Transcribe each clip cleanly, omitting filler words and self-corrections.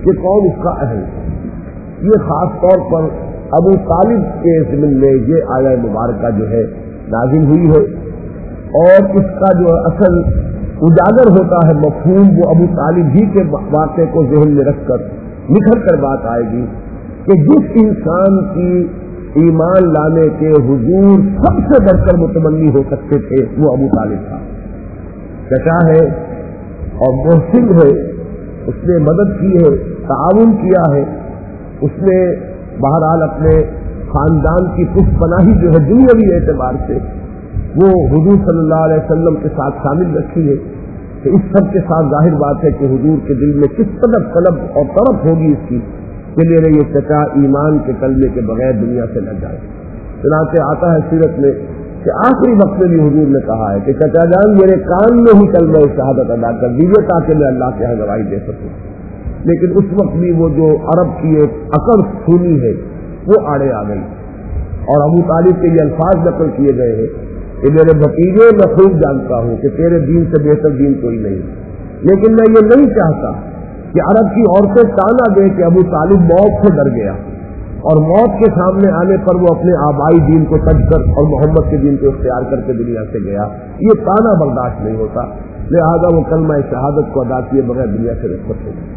کہ कौन उसका अहल है। ये खास तौर पर अबू तालिब के ज़िम्न में ये आया मुबारका जो है नाज़िल हुई है, और इसका जो असल उजागर होता है मफ़हूम वो अबू तालिब ही के वाक़े को ज़हन में रखकर निखर कर बात आएगी कि जिस इंसान की ईमान लाने के हुजूर सबसे बढ़कर मुतमन्नी हो सकते थे वो अबू तालिब था। चचा है और मोहसिन है, उसने मदद की है, ताउन किया है, उसने बहरहाल अपने खानदान की पुष्पनाही जो है दुनियावी एतबार से वो हुजूर सल्लल्लाहु अलैहि वसल्लम के साथ शामिल रखी है। तो इस सब के साथ जाहिर बात है कि हुजूर के दिल में किस कदर तलब और तरफ होगी इसकी कि मेरे ये चचा ईमान के कलमे के बगैर दुनिया से न जाए। चुनांचे आता है सीरत में कि आखिरी वक्त में भी हुजूर ने कहा है कि चचा जान मेरे कान में ही कलमा शहादत अदा कर दीजिए ताकि मैं अल्लाह के यहाँ गवाही दे सकूँ। लेकिन उस वक्त भी वो जो अरब की एक अकड़ खूनी है वो आड़े आ गई, और अबू तालिब के ये अल्फाज नकल किए गए हैं कि मेरे भतीजे मैं खूब जानता हूँ कि तेरे दीन से बेहतर दीन कोई नहीं, लेकिन मैं ये नहीं चाहता कि अरब की औरतें ताना दे कि अबू तालिब मौत से डर गया और मौत के सामने आने पर वो अपने आबाई दीन को तज कर और मोहम्मद के दीन को इख्तियार करके दुनिया से गया। ये ताना बर्दाश्त नहीं होता, लिहाजा वो कलमा शहादत को अदा किए बगैर दुनिया से रुखसत हो गया।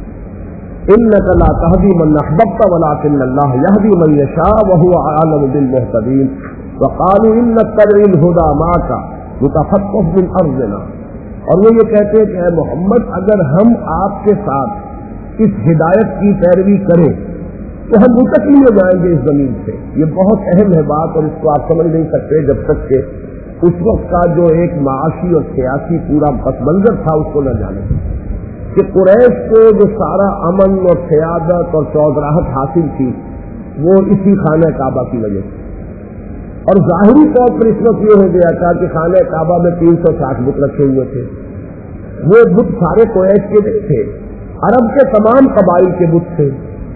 इन्नका ला तहदी मन अहबब्ता वलाकिन अल्लाह यहदी मन यशा व हुवा अअलम बिल मुहतदीन व क़ालू इन्ना तबइल हुदा माका मुतफक्किफ मिन अर्ज़िना। और वो ये कहते हैं कि मोहम्मद अगर हम आपके साथ इस हिदायत की पैरवी करें तो हम उतक लिए जाएंगे इस जमीन से। ये बहुत अहम है बात, और इसको आप समझ नहीं सकते जब तक कि उस वक्त का जो एक माशी और सियासी पूरा पस मंजर था उसको न जाने कि कुरैश को जो सारा अमन और क़यादत और चौधराहट हासिल थी वो इसी खाने काबा की वजह से, और ज़ाहिरी तौर पर इस वक्त ये हो गया था कि खाने काबा में 360 बुत रखे हुए थे। वो बुत सारे कुरैश के नहीं थे, अरब के तमाम कबाइल के बुत थे।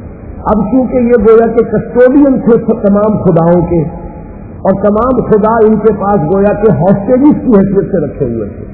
अब चूंकि ये गोया के कस्टोडियन थे तमाम खुदाओं के, और तमाम खुदा इनके पास गोया के हॉस्टेजिस की हैसियत से रखे हुए थे,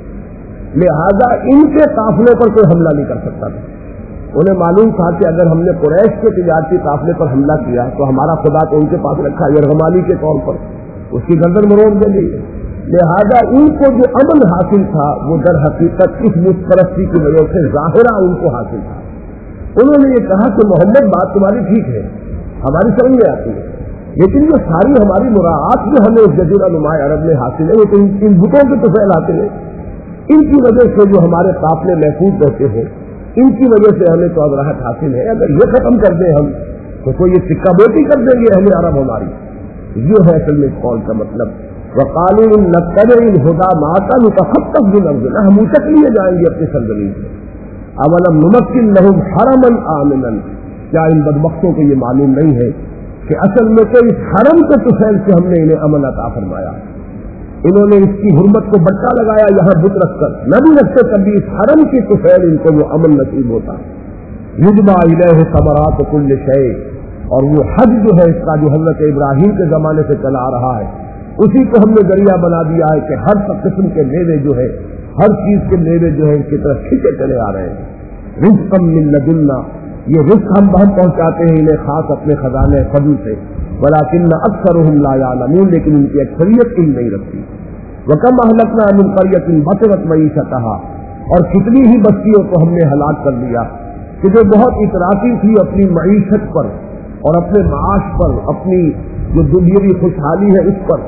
लिहाजा इनके काफिले पर कोई हमला नहीं कर सकता था। उन्हें मालूम था कि अगर हमने कुरैश के तिजारती काफिले पर हमला किया तो हमारा खुदा तो उनके पास रखा यरगमाली के तौर पर, उसकी गर्दन मरोड़ देंगे। लिहाजा इनको जो अमन हासिल था वो दर हकीकत इस मुस्तरस्ती की वजह से ज़ाहिरा उनको हासिल था। उन्होंने ये कहा कि मोहम्मद बात तुम्हारी ठीक है, हमारी समझ में आती है, लेकिन ये सारी हमारी मुराआत जो हमें इस जज़ीरा नुमा अरब में हासिल है वो तो इन बुतों के तो फैल हासिल है। इनकी वजह से जो हमारे काफिले महफूज रहते हैं, इनकी वजह से हमें चौधराहट हासिल है। अगर ये खत्म कर दें हम तो ये सिक्का बोटी कर देंगे हमें अरब हमारी। ये है असल में इस कौल का मतलब। वक़ालू इन नत्तबिल हुदा माका मुतखत्तफ बिल अर्ज़िना, हम उतक लिए जाएंगे अपनी सरजमीन से। अवलम नुमक्किन लहुम हरमन आमिनन, क्या इन बदबख्तों को ये मालूम नहीं है कि असल में तो इस हरम के तुफैल से हमने इन्हें अमन अता फरमाया। इन्होंने इसकी हुर्मत को बट्टा लगाया, यहाँ बुत रखकर न भी रखते कभी इस हरम की तुफैल इनको वो अमन नसीब होता। युजबा इलैहि समरात कुल्ल शै, और वो हज जो है इसका जो हजरत इब्राहिम के जमाने से चला आ रहा है उसी को हमने जरिया बना दिया है कि हर किस्म के मेवे जो है, हर चीज के मेवे जो है इसकी तरफ खींचे चले आ रहे हैं। रिज़्क़म मिन लदुन्ना, ये रिज़्क़ हम पहुंचाते हैं इन्हें खास अपने खजाने फज़ल से। वलाकिन्न अक्सरुहुम ला यालमून, लेकिन इनकी अक्सरियत इल्म नहीं रखती। वकम अहलकना मिन क़रयतिन बतरत मईशतहा, और कितनी ही बस्तियों को हमने हलाक कर दिया कि जो बहुत इतराफी थी अपनी मईशत पर और अपने माश पर, अपनी जो दुनियावी खुशहाली है उस पर।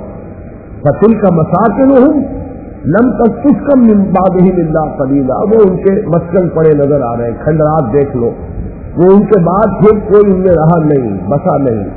फतिलका मसाकिनुहुम लम तस्कुम मिन बादिहिम इल्ला क़लीला, वो उनके मस्कन पड़े नजर आ रहे हैं, खंडरात देख लो, वो उनके बाद फिर कोई उनमें रहा नहीं, बसा नहीं।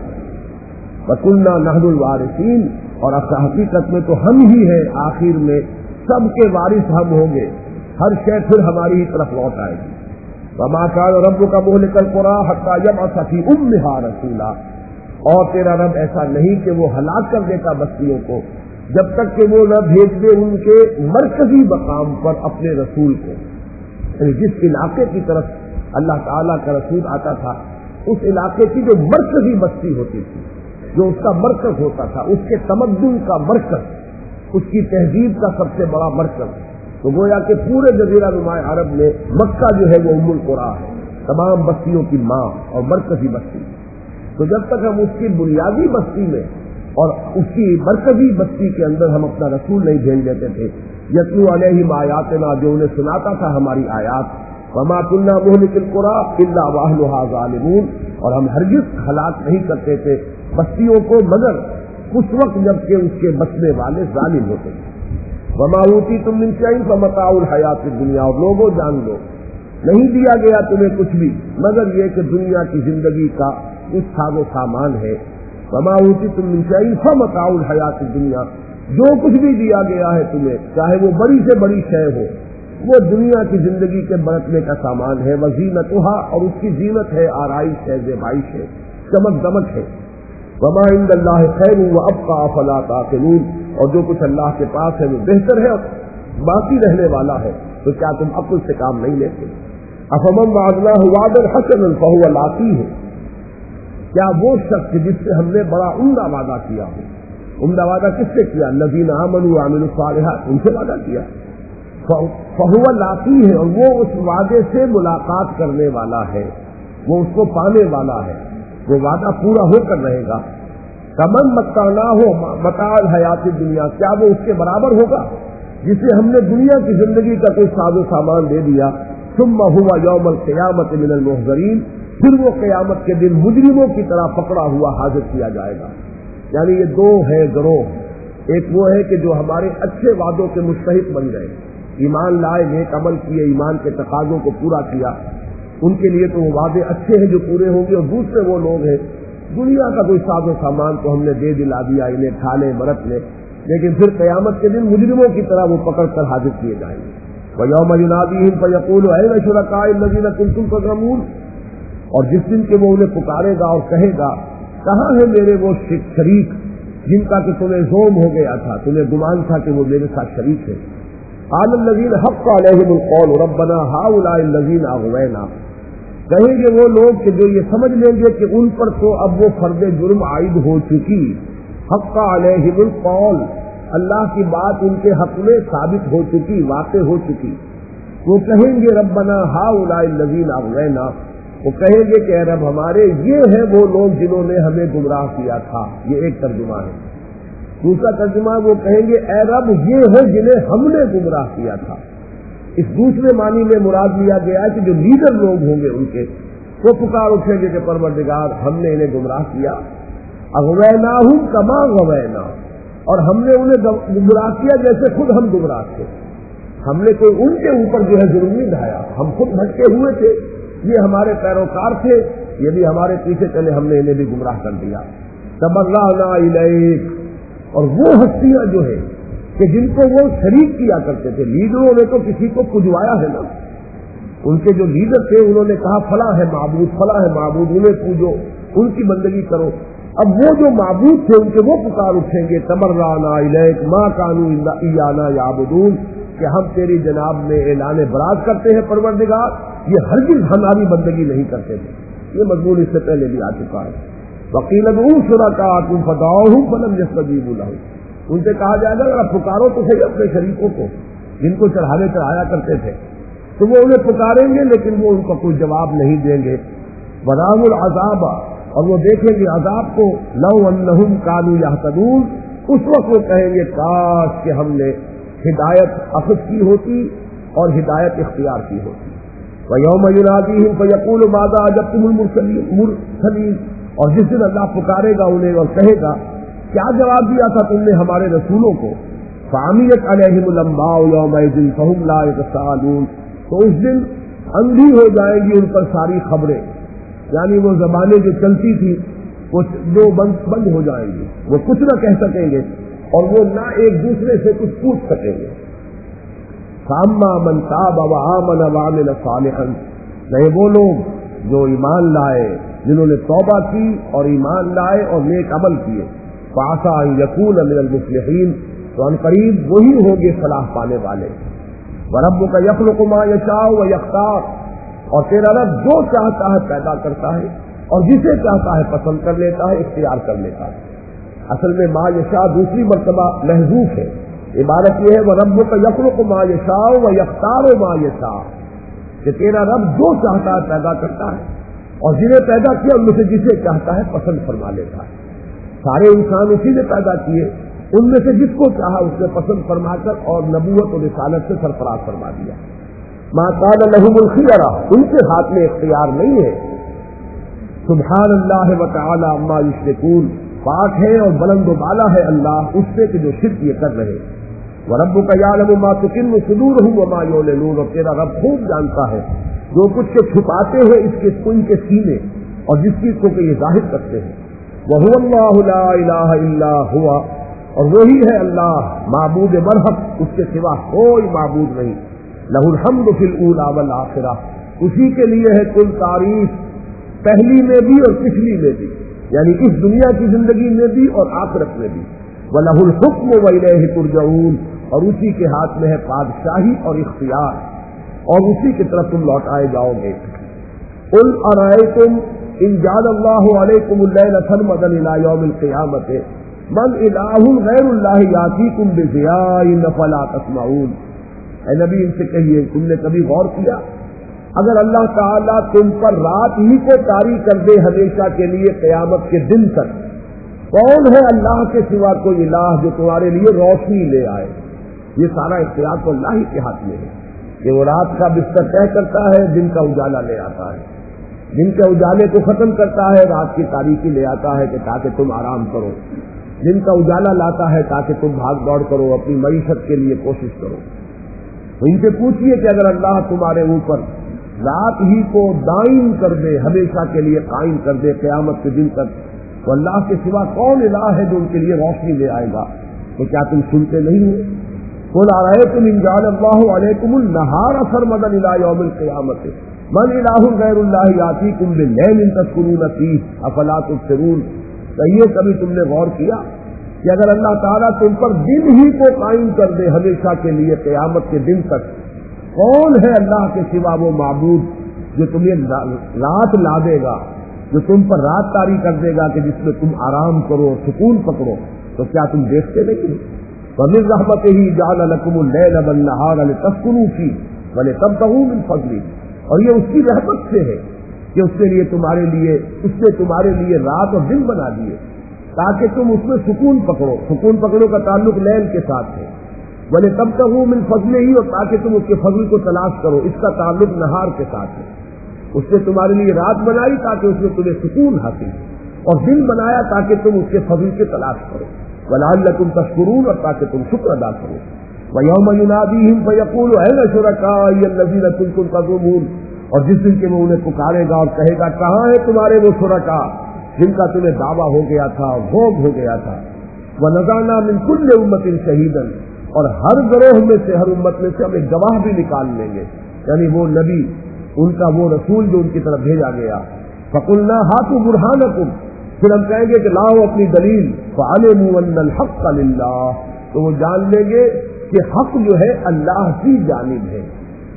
वकुल्ना नहनुल वारिसीन, और हकीकत में तो हम ही हैं आखिर में सबके वारिस हम होंगे, हर शय फिर हमारी ही तरफ लौट आएगी। वमा कान रब्बुका मुहलिकल क़ुरा हत्ता यबअसा फी उम्मिहा रसूला, और तेरा रब ऐसा नहीं कि वो हलाक कर देता बस्तियों को जब तक कि वो न भेज दे उनके मरकजी मकाम पर अपने रसूल को। यानी जिस इलाके की तरफ अल्लाह ताला का रसूल आता था उस इलाके की जो मरकजी बस्ती होती थी, जो उसका मरकज होता था, उसके तमद्दुन का मरकज, उसकी तहजीब का सबसे बड़ा मरकज, तो गोया कि पूरे जज़ीरा नुमा अरब में मक्का जो है वो उम्मुल कुरा है। تمام بستیوں کی ماں اور مرکزی بستی. تو جب تک ہم اس کی بنیادی بستی میں اور اس کی مرکزی بستی کے اندر ہم اپنا رسول نہیں بھیج دیتے تھے، یتلو علیہم آیاتنا، جو انہیں سناتا تھا ہماری آیات، وما كنا مهلك القرى الا واهلها ظالمون، اور ہم ہرگز ہلاک نہیں کرتے تھے بستیوں کو مگر اس وقت جب کہ اس کے بسنے والے ظالم ہوتے تھے. وما اوتیتم من شیء فمتاع الحیات الدنیا، اور لوگوں جان لو نہیں دیا گیا تمہیں کچھ بھی مگر یہ کہ دنیا کی زندگی کا کچھ ساز و سامان ہے. وما اوتیتم من شیء فمتاع الحیات الدنیا، جو کچھ بھی دیا گیا ہے تمہیں، چاہے وہ بڑی سے بڑی شے ہو، وہ دنیا کی زندگی کے برتنے کا سامان ہے. وزینتها، اور اس کی زینت ہے، آرائش ہے، زیبائش ہے، چمک دمک ہے. وما عند اللہ خیر وابقى افلا تعقلون، اور جو کچھ اللہ کے پاس ہے وہ بہتر ہے اور باقی رہنے والا ہے، تو کیا تم عقل سے کام نہیں لیتے؟ افمن وعدناه وعدا حسنا فهو لاقیہ، کیا وہ شخص جس سے ہم نے بڑا عمدہ وعدہ کیا ہو، عمدہ وعدہ کس سے کیا؟ الذین آمنوا وعملوا الصالحات، ان سے وعدہ کیا، فهو لاقیہ، اور وہ اس وعدے سے ملاقات کرنے والا ہے، وہ اس کو پانے والا ہے، وہ وعدہ پورا ہو کر رہے گا. کمن متعناہ متاع الحیات الدنیا، کیا وہ اس کے برابر ہوگا جسے ہم نے دنیا کی زندگی کا کوئی ساز و سامان دے دیا؟ ثم هو یوم القیامت من المحضرین، پھر وہ قیامت کے دن مجرموں کی طرح پکڑا ہوا حاضر کیا جائے گا. یعنی یہ دو ہے گروہ، ایک وہ ہے کہ جو ہمارے اچھے وعدوں کے مستحق بن گئے، ایمان لائے، نیک عمل کیے، ایمان کے تقاضوں کو پورا کیا، ان کے لیے تو وہ وعدے اچھے ہیں جو پورے ہوں گے. اور دوسرے وہ لوگ ہیں دنیا کا کوئی ساز و سامان تو ہم نے دے دلا دیا، انہیں کھا لیں مرت لیں، لیکن پھر قیامت کے دن مجرموں کی طرح وہ پکڑ کر حاضر کیے جائیں گے. وَيَوْمَ يُنَادِيهِمْ فَيَقُولُ أَيْنَ شُرَكَائِي الَّذِينَ كُنتُمْ تَزْعُمُونَ، اور جس دن کے وہ انہیں پکارے گا اور کہے گا کہاں ہے میرے وہ شریک جن کا کہ تمہیں زوم ہو گیا تھا، تمہیں گمان تھا کہ وہ میرے ساتھ شریک ہے. قَالَ الَّذِينَ حَقَّ عَلَيْهِمُ الْقَوْلُ رَبَّنَا هَؤُلَاءِ الَّذِينَ أَغْوَيْنَا، کہیں گے وہ لوگ کہ جو یہ سمجھ لیں گے کہ ان پر تو اب وہ فرد جرم عائد ہو چکی. حق علیہم القول، اللہ کی بات ان کے حق میں ثابت ہو چکی، واقع ہو چکی. وہ کہیں گے ربنا ہؤلاء الذین اغوینا، وہ کہیں گے کہ اے رب ہمارے یہ ہیں وہ لوگ جنہوں نے ہمیں گمراہ کیا تھا. یہ ایک ترجمہ ہے. دوسرا ترجمہ وہ کہیں گے اے رب یہ ہیں جنہیں ہم نے گمراہ کیا تھا. اس دوسرے معنی میں مراد لیا گیا ہے کہ جو لیڈر لوگ ہوں گے ان کے، وہ پکار اٹھیں گے کہ پروردگار ہم نے انہیں گمراہ کیا. اغویناہم کما غوینا، اور ہم نے انہیں گمراہ کیا جیسے خود ہم گمراہ تھے. ہم نے کوئی ان کے اوپر جو ہے ظلم نہیں ڈھایا، ہم خود بھٹکے ہوئے تھے، یہ ہمارے پیروکار تھے، یہ بھی ہمارے پیچھے چلے، ہم نے انہیں بھی گمراہ کر دیا. تبرأنا الیک، اور وہ ہستیاں جو ہے کہ جن کو وہ شریک کیا کرتے تھے، لیڈروں نے تو کسی کو پجوایا ہے نا، ان کے جو لیڈر تھے انہوں نے کہا فلاں ہے معبود، فلاں ہے معبود، انہیں پوجو، ان کی بندگی کرو. اب وہ جو معبود تھے ان کے وہ پکار اٹھیں گے تبرأنا الیک ما کانوا ایانا یعبدون، کہ ہم تیری جناب میں اعلان برات کرتے ہیں پروردگار یہ ہرگز ہماری بندگی نہیں کرتے تھے. یہ مضمون اس سے پہلے بھی آ چکا ہے. وقیل ادعوا شرکاءکم فدعوهم فلم یستجیبوا لهم، ان سے کہا جائے گا اگر پکارو تو صحیح اپنے شریکوں کو جن کو چڑھایا کرتے تھے، تو وہ انہیں پکاریں گے لیکن وہ ان کو کوئی جواب نہیں دیں گے. وَرَأَوُا الْعَذَابَ، اور وہ دیکھیں گے عذاب کو. لَوْ أَنَّهُمْ كَانُوا يَهْتَدُونَ، اس وقت وہ کہیں گے کاش کہ ہم نے ہدایت اخذ کی ہوتی اور ہدایت اختیار کی ہوتی. وَيَوْمَ يُنَادِيهِمْ فَيَقُولُ مَاذَا أَجَبْتُمُ الْمُرْسَلِينَ، اور جس دن اللہ پکارے گا انہیں اور کہے گا کیا جواب دیا تھا تم نے ہمارے رسولوں کو. فَعَمِيَتْ عَلَيْهِمُ الْأَنبَاءُ يَوْمَئِذٍ فَهُمْ لَا يَتَسَاءَلُونَ، تو اس دن اندھی ہو جائیں گی ان پر ساری خبریں، یعنی وہ زبانیں جو چلتی تھی وہ جو بند ہو جائیں گی، وہ کچھ نہ کہہ سکیں گے اور وہ نہ ایک دوسرے سے کچھ پوچھ سکیں گے. فَأَمَّا مَنْ تَابَ وَآمَنَ وَعَمِلَ صَالِحًا، نہیں وہ لوگ جو ایمان لائے، جنہوں نے توبہ کی اور ایمان لائے اور نیک عمل کیے. فَعَسَىٰ أَن يَكُونَ مِنَ الْمُفْلِحِينَ، تو ان قریب وہی ہوں گے فلاح پانے والے. وَرَبُّكَ يَخْلُقُ مَا يَشَاءُ وَيَخْتَارُ، اور تیرا رب جو چاہتا ہے پیدا کرتا ہے اور جسے چاہتا ہے پسند کر لیتا ہے، اختیار کر لیتا ہے. اصل میں ما یشاء دوسری مرتبہ محذوف ہے. عبارت یہ ہے وَرَبُّكَ يَخْلُقُ مَا يَشَاءُ وَيَخْتَارُ مَا يَشَاءُ، کہ تیرا رب جو چاہتا ہے پیدا کرتا ہے اور جنہیں پیدا کیا ان میں سے جسے چاہتا ہے پسند فرما لیتا ہے۔ سارے انسان اسی نے پیدا کیے، ان میں سے جس کو چاہا اس نے پسند فرما کر اور نبوت اور رسالت سے سرفراز فرما دیا۔ ما کان لہم الخیرہ، ان کے ہاتھ میں اختیار نہیں ہے۔ سبحان اللہ وتعالی عما یشرکون، پاک ہے اور بلند و بالا ہے اللہ اس سے کہ جو شرک یہ کر رہے۔ وَرَبُّكَ يَعْلَمُ مَا تُكِنُّ صُدُورُهُمْ وَمَا يُعْلِنُونَ، اور تیرا رب خوب جانتا ہے جو کچھ کے چھپاتے ہیں اس کے ان کے سینے اور جس چیز کو کہ یہ ظاہر کرتے ہیں۔ وَهُوَ اللَّهُ لَا إِلَٰهَ إِلَّا هُوَ، اور وہی ہے اللہ معبود برحق، اس کے سوا کوئی معبود نہیں۔ لَهُ الْحَمْدُ فِي الْأُولَىٰ وَالْآخِرَةِ، اسی کے لیے ہے کل تعریف پہلی میں بھی اور پچھلی میں بھی، یعنی اس دنیا کی زندگی میں بھی اور آخرت میں بھی۔ وَلَهُ الْحُكْمُ وَإِلَيْهِ تُرْجَعُونَ، اور اسی کے ہاتھ میں ہے بادشاہی اور اختیار اور اسی کی طرف تم لوٹائے جاؤ گے۔ قُلْ أَرَأَيْتُمْ إِنْ جَعَلَ اللَّهُ عَلَيْكُمُ اللَّيْلَ سَرْمَدًا إِلَىٰ يَوْمِ الْقِيَامَةِ مَنْ إِلَٰهٌ غَيْرُ اللَّهِ يَأْتِيكُمْ بِضِيَاءٍ أَفَلَا تَسْمَعُونَ، اے نبی ان سے کہیے تم نے کبھی غور کیا اگر اللہ تعالیٰ تم پر رات ہی کو طاری کر دے ہمیشہ کے لیے قیامت کے دن تک، کون ہے اللہ کے سوا کوئی الہ جو تمہارے لیے روشنی لے آئے؟ یہ سارا اختیار تو اللہ ہی کے ہاتھ میں ہے کہ وہ رات کا بستر طے کرتا ہے، دن کا اجالا لے آتا ہے، دن کے اجالے کو ختم کرتا ہے، رات کی تاریکی لے آتا ہے کہ تاکہ تم آرام کرو، دن کا اجالا لاتا ہے تاکہ تم بھاگ دوڑ کرو، اپنی معیشت کے لیے کوشش کرو۔ تو ان سے پوچھیے کہ اگر اللہ تمہارے اوپر رات ہی کو دائم کر دے، ہمیشہ کے لیے قائم کر دے قیامت کے دن تک، تو اللہ کے سوا کون الہ ہے جو ان کے لیے روشنی لے آئے گا؟ تو کیا تم سنتے نہیں ہو؟ قُلْ أَرَأَيْتُمْ إِنْ جَعَلَ اللَّهُ عَلَيْكُمُ النَّهَارَ سَرْمَدًا إِلَىٰ يَوْمِ الْقِيَامَةِ مَنْ إِلَٰهٌ غَيْرُ اللَّهِ يَأْتِيكُمْ بِاللَّيْلٍ تَسْكُنُونَ فِيهِ أَفَلَا تُبْصِرُونَ، تو یہ کبھی تم نے غور کیا کہ اگر اللہ تعالیٰ تم پر دن ہی کو قائم کر دے ہمیشہ کے لیے قیامت کے دن تک، کون ہے اللہ کے سوا وہ معبود جو تمہیں رات لا دے گا، جو تم پر رات طاری کر دے گا کہ جس میں تم آرام کرو، سکون پکڑو؟ تو کیا تم دیکھتے نہیں؟ وَمِن رَحْمَتِهِ جَعَلَ لَكُمُ اللَّيْلَ وَالنَّهَارَ لِتَسْكُنُوا فِيهِ وَلِتَبْتَغُوا مِن فَضْلِهِ، اور یہ اس کی رحمت سے ہے کہ اس نے تمہارے لیے رات اور دن بنا دیے تاکہ تم اس میں سکون پکڑو۔ سکون پکڑو کا تعلق لیل کے ساتھ ہے، وَلِتَبْتَغُوا مِن فَضْلِهِ، اور تاکہ تم اس کے فضل کو تلاش کرو، اس کا تعلق نہار کے ساتھ ہے۔ اس نے تمہارے لیے رات بنائی تاکہ اس میں تمہیں سکون حاصل ہو، اور دن بنایا تاکہ تم اس کے فضل کی تلاش کرو، وَلَعَلَّكُمْ تَشْكُرُونَ، اور تاکہ تم شکر ادا کرو۔ وَيَوْمَ يُنَادِيهِمْ فَيَقُولُ أَيْنَ شُرَكَائِيَ الَّذِينَ كُنتُمْ تَزْعُمُونَ، اور جس دن کے وہ انہیں پکارے گا اور کہے گا کہاں ہے تمہارے وہ شرکا جن کا تمہیں دعویٰ ہو گیا تھا، بھوگ ہو گیا تھا۔ وَنَزَعْنَا مِن كُلِّ أُمَّةٍ شَهِيدًا، اور ہر گروہ میں سے، ہر امت میں سے ہم ایک گواہ بھی نکال لیں گے، یعنی وہ نبی، ان کا وہ رسول جو ان کی طرف بھیجا گیا۔ فَقُلْنَا هَاتُوا بُرْهَانَكُمْ، پھر ہم کہیں گے کہ لاؤ اپنی دلیل۔ فَعَلِمُوا أَنَّ الْحَقَّ لِلَّهِ، تو وہ جان لیں گے کہ حق جو ہے اللہ کی جانب ہے،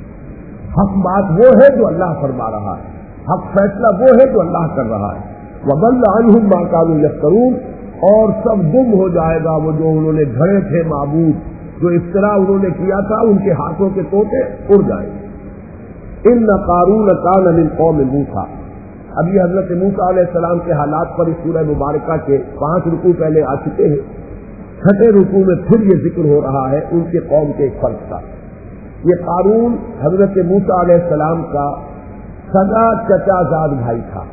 حق بات وہ ہے جو اللہ فرما رہا ہے، حق فیصلہ وہ ہے جو اللہ کر رہا ہے۔ وَضَلَّ عَنْهُمْ مَا كَانُوا يَفْتَرُونَ، اور سب گم ہو جائے گا وہ جو انہوں نے گھڑے تھے معبود، جو افتراء انہوں نے کیا تھا، ان کے ہاتھوں کے طوطے اڑ جائیں گے۔ إِنَّ قَارُونَ كَانَ مِن قَوْمِ مُوسَىٰ، اب یہ حضرت موسیٰ علیہ السلام کے حالات پر اس سورہ مبارکہ کے 5 رکوع پہلے آ چکے ہیں، 6 رکوع میں پھر یہ ذکر ہو رہا ہے ان کے قوم کے ایک فرق کا۔ یہ قارون حضرت موسیٰ علیہ السلام کا سگا چچا زاد بھائی تھا،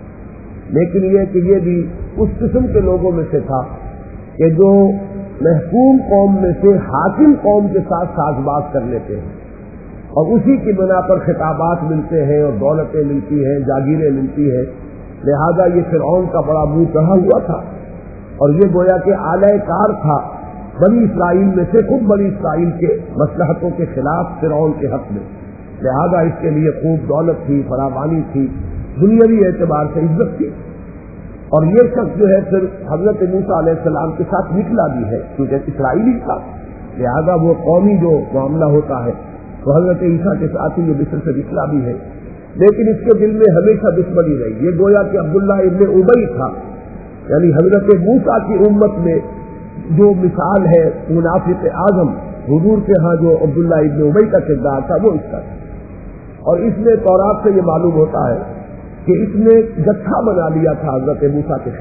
لیکن یہ کہ یہ بھی اس قسم کے لوگوں میں سے تھا کہ جو محکوم قوم میں سے حاکم قوم کے ساتھ ساز باز کر لیتے ہیں، اور اسی کی بنا پر خطابات ملتے ہیں اور دولتیں ملتی ہیں، جاگیریں ملتی ہیں، لہذا یہ فرعون کا بڑا منہ چڑھا ہوا تھا، اور یہ گویا کہ اعلی کار تھا بنی اسرائیل میں سے، خود بنی اسرائیل کے مصلحتوں کے خلاف فرعون کے حق میں، لہذا اس کے لیے خوب دولت تھی، فراوانی تھی، دنیاوی اعتبار سے عزت تھی۔ اور یہ شخص جو ہے پھر حضرت موسیٰ علیہ السلام کے ساتھ نکلا بھی ہے، کیونکہ اسرائیلی تھا، لہذا وہ قومی جو معاملہ ہوتا ہے تو حضرت عیسیٰ کے ساتھ ہی یہ مصر سے نکلا بھی ہے، لیکن اس کے دل میں ہمیشہ دشمنی رہی۔ یہ گویا کہ عبداللہ ابن ابی تھا، یعنی حضرت موسیٰ کی امت میں جو مثال ہے منافق اعظم حضور کے ہاں جو عبداللہ ابن ابی کا کردار تھا وہ اس کا تھا۔ اور اس میں تورات سے یہ معلوم ہوتا ہے کہ اس نے جتھا بنا لیا تھا حضرت موسیٰ کے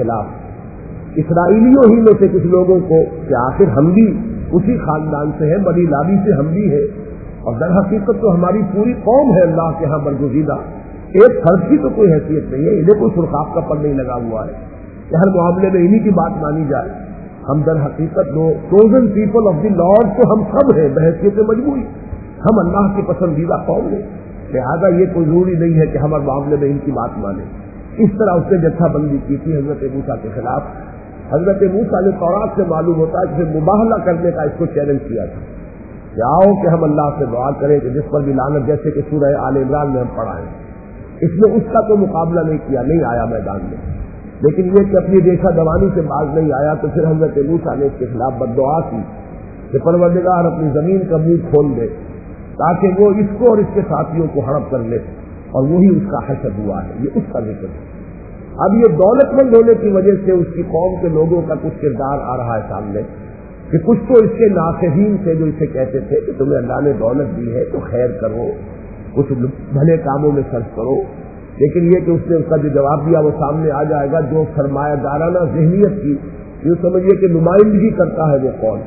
خلاف اسرائیلیوں ہی میں سے کچھ لوگوں کو کہ آخر ہم بھی اسی خاندان سے ہیں، بنی لابی سے ہم بھی ہیں، اور در حقیقت تو ہماری پوری قوم ہے اللہ کے ہاں برگزیدہ، ایک فرد کی تو کوئی حیثیت نہیں ہے، انہیں کوئی سرخاب کا پر نہیں لگا ہوا ہے کہ ہر معاملے میں انہی کی بات مانی جائے۔ ہم در حقیقت دو chosen people of the Lord تو ہم سب ہیں بحیثیت مجموعی، ہم اللہ کی پسندیدہ قوم ہیں، لہٰذا یہ کوئی ضروری نہیں ہے کہ ہم ہر معاملے میں ان کی بات مانیں۔ اس طرح اس نے جتھا بندی کی تھی حضرت موسیٰ کے خلاف۔ حضرت موسیٰ نے تورات سے معلوم ہوتا ہے کہ مباہلہ کرنے کا اس کو چیلنج کیا تھا کہ آؤ کہ ہم اللہ سے دعا کریں کہ جس پر بھی لعنت، جیسے کہ سورہ آل عمران میں ہم پڑھا ہے، اس نے اس کا کوئی مقابلہ نہیں کیا، نہیں آیا میدان میں، لیکن یہ کہ اپنی ریشہ دوانی سے باز نہیں آیا، تو پھر حضرت موسیٰ نے اس کے خلاف بد دعا کی کہ پروردگار اپنی زمین کا منہ کھول دے تاکہ وہ اس کو اور اس کے ساتھیوں کو ہڑپ کر لے، اور وہی اس کا حشر ہوا ہے، یہ اس کا ذکر ہے۔ اب یہ دولت مند ہونے کی وجہ سے اس کی قوم کے لوگوں کا کچھ کردار آ رہا ہے سامنے کہ کچھ تو اس کے ناصحین سے جو اسے کہتے تھے کہ تمہیں اللہ نے دولت دی ہے تو خیر کرو، کچھ بھلے کاموں میں خرچ کرو، لیکن یہ کہ اس نے اس کا جو جواب دیا وہ سامنے آ جائے گا، جو سرمایہ دارانہ ذہنیت کی یہ سمجھیے کہ نمائندگی کرتا ہے وہ قوم۔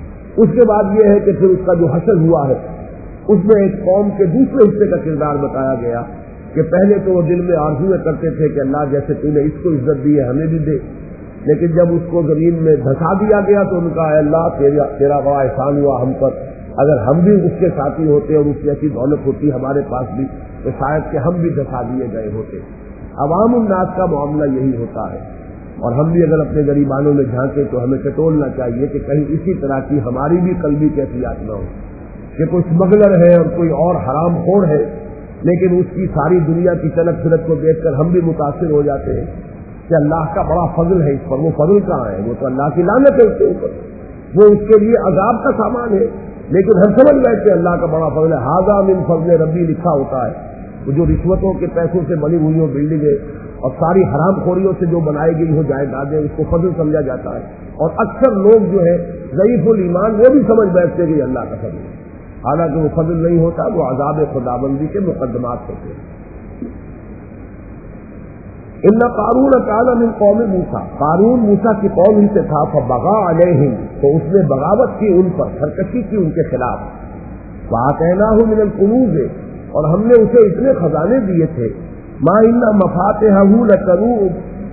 اس کے بعد یہ ہے کہ پھر اس کا جو حشر ہوا ہے اس میں ایک قوم کے دوسرے حصے کا کردار بتایا گیا کہ پہلے تو وہ دل میں آرزویں کرتے تھے کہ اللہ جیسے تو نے اس کو عزت دی ہے ہمیں بھی دے، لیکن جب اس کو زمین میں دھسا دیا گیا تو ان کا اے اللہ تیرا بڑا احسان ہوا ہم پر، اگر ہم بھی اس کے ساتھی ہوتے اور اس کی ایسی دولت ہوتی ہمارے پاس بھی تو شاید کہ ہم بھی دھسا دیے گئے ہوتے۔ عوام الناس کا معاملہ یہی ہوتا ہے، اور ہم بھی اگر اپنے غریبانوں میں جھانکیں تو ہمیں ٹٹولنا چاہیے کہ کہیں اسی طرح کی ہماری بھی قلبی کیفیات نہ ہو کہ کوئی اسمگلر ہے اور کوئی اور حرام خور ہے، لیکن اس کی ساری دنیا کی چلک پھرک کو دیکھ کر ہم بھی متاثر ہو جاتے ہیں کہ اللہ کا بڑا فضل ہے اس پر۔ وہ فضل کہاں ہے؟ وہ تو اللہ کی لعنت ہے اس کے اوپر، وہ اس کے لیے عذاب کا سامان ہے، لیکن ہم سمجھ گئے کہ اللہ کا بڑا فضل ہے۔ ھذا من فضل ربی لکھا ہوتا ہے، وہ جو رشوتوں کے پیسوں سے بنی ہوئی ہو بلڈنگیں اور ساری حرام خوریوں سے جو بنائی گئی ہو جائیدادیں، اس کو فضل سمجھا جاتا ہے، اور اکثر لوگ جو ہے ضعیف الایمان وہ بھی سمجھ بیٹھتے کہ اللہ کا فضل ہے، حالانکہ وہ فضل نہیں ہوتا، وہ عذاب خداوندی کے مقدمات ہوتے ہیں۔ ان قارون کان من قوم موسیٰ، قارون موسیٰ کی قوم ہی سے تھا، فبغى علیہم، تو اس نے بغاوت کی ان پر، سرکشی کی ان کے خلاف، وآتیناہ من الکنوز، اور ہم نے اسے اتنے خزانے دیے تھے، ما ان مفاتحہ لتنوء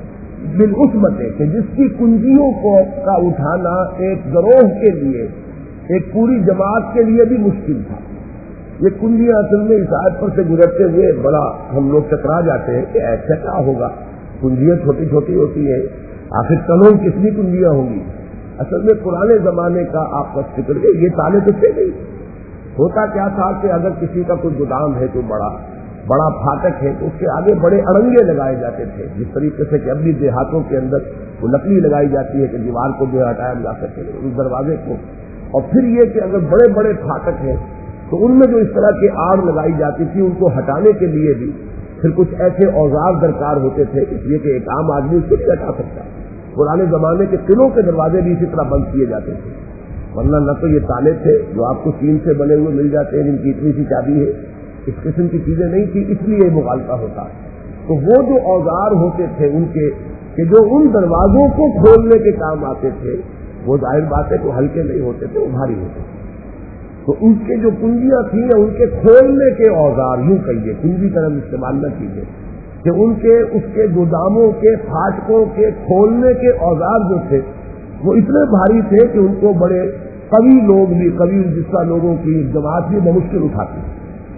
بالعصبۃ، کہ جس کی کنجیوں کا اٹھانا ایک گروہ کے لیے، ایک پوری جماعت کے لیے بھی مشکل تھا۔ یہ کنجیاں اصل میں اس آیت پر سے گزرتے ہوئے بڑا ہم لوگ چکرا جاتے ہیں کہ ایسا کیا ہوگا، کنجیاں چھوٹی چھوٹی ہوتی ہیں، آخر کنوں کتنی کنجیاں ہوں گی۔ اصل میں پرانے زمانے کا آپ کا فکر ہے، یہ تالے تو تھے نہیں، ہوتا کیا تھا کہ اگر کسی کا کوئی گودام ہے، کوئی بڑا پھاٹک ہے، تو اس کے آگے بڑے اڑنگے لگائے جاتے تھے، جس طریقے سے کہ اب بھی دیہاتوں کے اندر وہ لکڑی لگائی جاتی ہے کہ دیوار کو جو ہٹایا جا سکے اس دروازے کو، اور پھر یہ کہ اگر بڑے بڑے پھاٹک ہیں تو ان میں جو اس طرح کی آڑ لگائی جاتی تھی ان کو ہٹانے کے لیے بھی پھر کچھ ایسے اوزار درکار ہوتے تھے، اس لیے کہ ایک عام آدمی اس کو نہیں ہٹا سکتا۔ پرانے زمانے کے قلعوں کے دروازے بھی اسی طرح بند کیے جاتے تھے، ورنہ نہ تو یہ تالے تھے جو آپ کو چین سے بنے ہوئے مل جاتے ہیں جن کی اتنی سی چابی ہے، اس قسم کی چیزیں نہیں تھی، اس لیے مغالطہ ہوتا۔ تو وہ جو اوزار ہوتے تھے ان کے کہ جو ان دروازوں کو کھولنے کے کام آتے تھے، وہ ظاہر بات ہے تو ہلکے نہیں ہوتے تھے، وہ بھاری ہوتے تھے۔ تو ان کے جو کنجیاں تھیں ان کے کھولنے کے اوزار، یوں کہیے کنجی کا نام استعمال نہ کیجیے، کہ ان کے اس کے گوداموں کے پھاٹکوں کے کھولنے کے اوزار جو تھے وہ اتنے بھاری تھے کہ ان کو بڑے قوی لوگ بھی، قوی جسا لوگوں کی جماعت بھی بمشکل اٹھاتی۔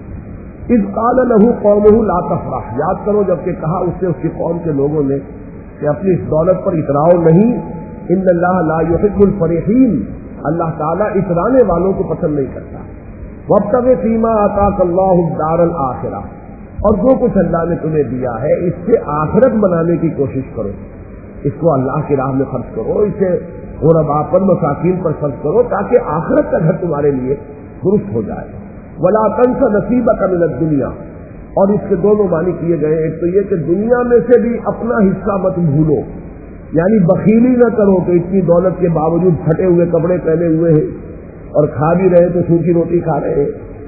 اذ قال له قومه لا تفرح، یاد کرو جب کہ کہا اس سے اس کی قوم کے لوگوں نے کہ اپنی اس دولت پر اتراؤ نہیں، ان اللہ لا يحب الفرحین، اللہ تعالیٰ اترانے والوں کو پسند نہیں کرتا۔ وابتغ فیما آتاک اللہ الدار الآخرہ، اور جو کچھ اللہ نے تمہیں دیا ہے اس سے آخرت بنانے کی کوشش کرو، اس کو اللہ کی راہ میں خرچ کرو، اسے غرباء پر، مساکین پر خرچ کرو تاکہ آخرت کا گھر تمہارے لیے درست ہو جائے۔ ولا تنس نصیبک من الدنیا، اور اس کے دونوں معنی کیے گئے، ایک تو یہ کہ دنیا میں سے بھی اپنا حصہ مت بھولو، یعنی بخیلی نہ کرو کہ اتنی دولت کے باوجود پھٹے ہوئے کپڑے پہنے ہوئے ہیں اور کھا بھی رہے تو سوکھی روٹی کھا رہے ہیں،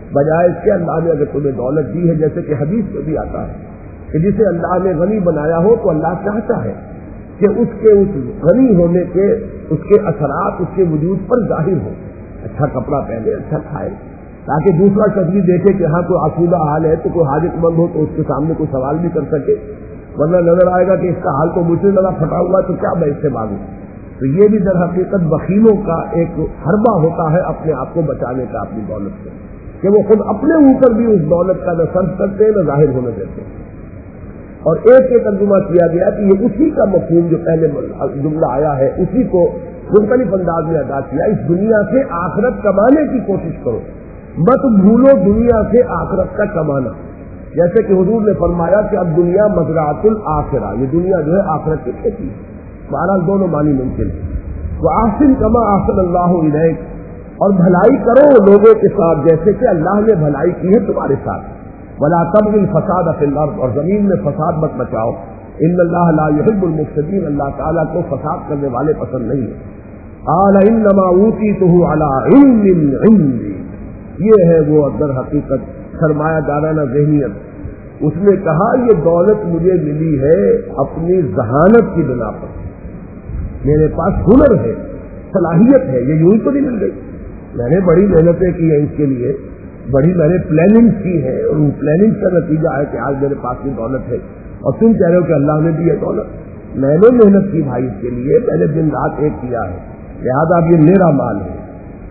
بجائے اس کے اللہ نے اگر تمہیں دولت دی ہے، جیسے کہ حدیث میں بھی آتا ہے کہ جسے اللہ نے غنی بنایا ہو تو اللہ چاہتا ہے کہ اس کے اس غنی ہونے کے اس کے اثرات اس کے وجود پر ظاہر ہو، اچھا کپڑا پہنے، اچھا کھائے، تاکہ دوسرا شخص بھی دیکھے کہ ہاں کوئی آسودہ حال ہے تو کوئی حاجت مند ہو تو اس کے سامنے کوئی سوال بھی کر سکے، ورنہ نظر آئے گا کہ اس کا حال تو مجھ سے زیادہ پھٹا ہوا ہے تو کیا میں اس سے مانگوں۔ تو یہ بھی در حقیقت بخیلوں کا ایک حربہ ہوتا ہے اپنے آپ کو بچانے کا اپنی دولت سے، کہ وہ خود اپنے اوپر بھی اس دولت کا نہ صرف کرتے ہیں نہ ظاہر ہونے دیتے ہیں۔ اور ایک ترجمہ کیا گیا کہ یہ اسی کا مفہوم جو پہلے جملہ آیا ہے اسی کو مختلف انداز میں ادا کیا، اس دنیا سے آخرت کمانے کی کوشش کرو، مت بھولو دنیا سے آخرت کا کمانا، جیسے کہ حضور نے فرمایا کہ اب دنیا مزرعۃ الآخرہ، یہ دنیا جو ہے آخرت کی کھیتی ہے۔ بہرحال دونوں معنی ممکن ہے۔ وَأَحْسِن كَمَا أَحْسَنَ اللَّهُ إِلَيْكَ، اور بھلائی کرو لوگوں کے ساتھ جیسے کہ اللہ نے بھلائی کی ہے تمہارے ساتھ۔ وَلَا تَبْغِ الْفَسَادَ فِي الْأَرْضِ، اور زمین میں فساد مت مچاؤ۔ إِنَّ اللَّهَ لَا يُحِبُّ الْمُفْسِدِينَ، اللہ تعالیٰ کو فساد کرنے والے پسند نہیں ہے۔ قَالَ إِنَّمَا أُوتِيتُهُ عَلَىٰ عِلْمٍ عِندِي، یہ ہے وہ در حقیقت سرمایہ دارانہ ذہنیت۔ اس نے کہا یہ دولت مجھے ملی ہے اپنی ذہانت کی بنا پر، میرے پاس ہنر ہے، صلاحیت ہے، یہ یوں ہی تو نہیں مل گئی، میں نے بڑی محنتیں کی ہیں اس کے لیے، بڑی میں نے پلاننگ کی ہے، اور ان پلاننگ کا نتیجہ ہے کہ آج میرے پاس یہ دولت ہے، اور تم کہہ رہے ہو کہ اللہ نے دی ہے دولت۔ میں نے محنت کی بھائی اس کے لیے، میں نے دن رات ایک کیا ہے، لہذا اب یہ میرا مال ہے۔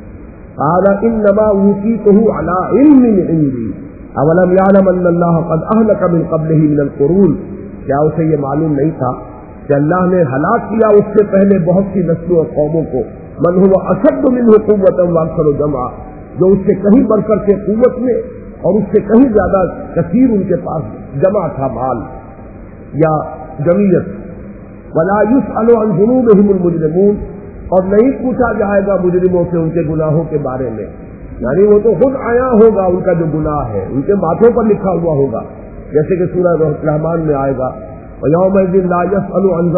قال انما اوتیتہ علی علم عندی اولم یعلم ان اللہ قد اہلک من قبلہ من القرون، کیا اسے یہ معلوم نہیں تھا کہ اللہ نے ہلاک کیا اس سے پہلے بہت سی نسلوں اور قوموں کو، من هو اشد منہ قوۃ واکثر جمعا، جو اس سے کہیں بڑھ کر کے قوت میں اور اس سے کہیں زیادہ کثیر ان کے پاس جمع تھا مال یا جمعیت۔ ولا یسأل عن ذنوبہم المجرمون، اور نہیں پوچھا جائے گا مجرموں سے ان کے گناہوں کے بارے میں، یعنی وہ تو خود آیا ہوگا ان کا جو گناہ ہے ان کے ماتھوں پر لکھا ہوا ہوگا، جیسے کہ سورہ رحمان میں آئے گا وَيَوْمَئِذٍ لَا يُسْأَلُ عَنْ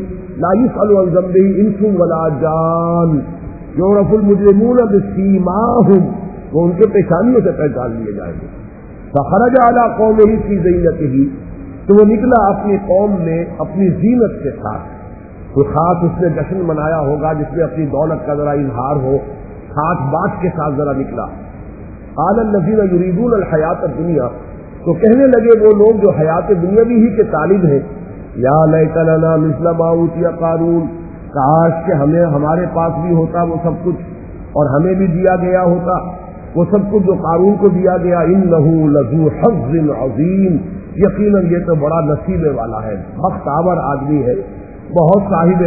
ذَنبِهِ إِنسٌ وَلَا جَانٌ يُعْرَفُ الْمُجْرِمُونَ بِسِيمَاهُمْ، وہ ان کے پیشانیوں سے پہچان لیے جائیں گے۔ فَخَرَجَ عَلَىٰ قَوْمِهِ فِي زِينَتِهِ، تو وہ نکلا اپنی قوم میں اپنی زینت کے ساتھ، تو خاص اس نے جشن منایا ہوگا جس میں اپنی دولت کا ذرا اظہار ہو، خاص بات کے ساتھ ذرا نکلا۔ قال الذین یریدون الحیات الدنیا، تو کہنے لگے وہ لوگ جو حیات دنیاوی ہی کے طالب ہیں، یا لیت لنا مثل ما اوتی قارون، کاش کہ ہمیں ہمارے پاس بھی ہوتا وہ سب کچھ اور ہمیں بھی دیا گیا ہوتا وہ سب کچھ جو قارون کو دیا گیا۔ انہ لذو حظ عظیم، یقیناً یہ تو بڑا نصیبے والا ہے، بختور آدمی ہے، بہت صاحب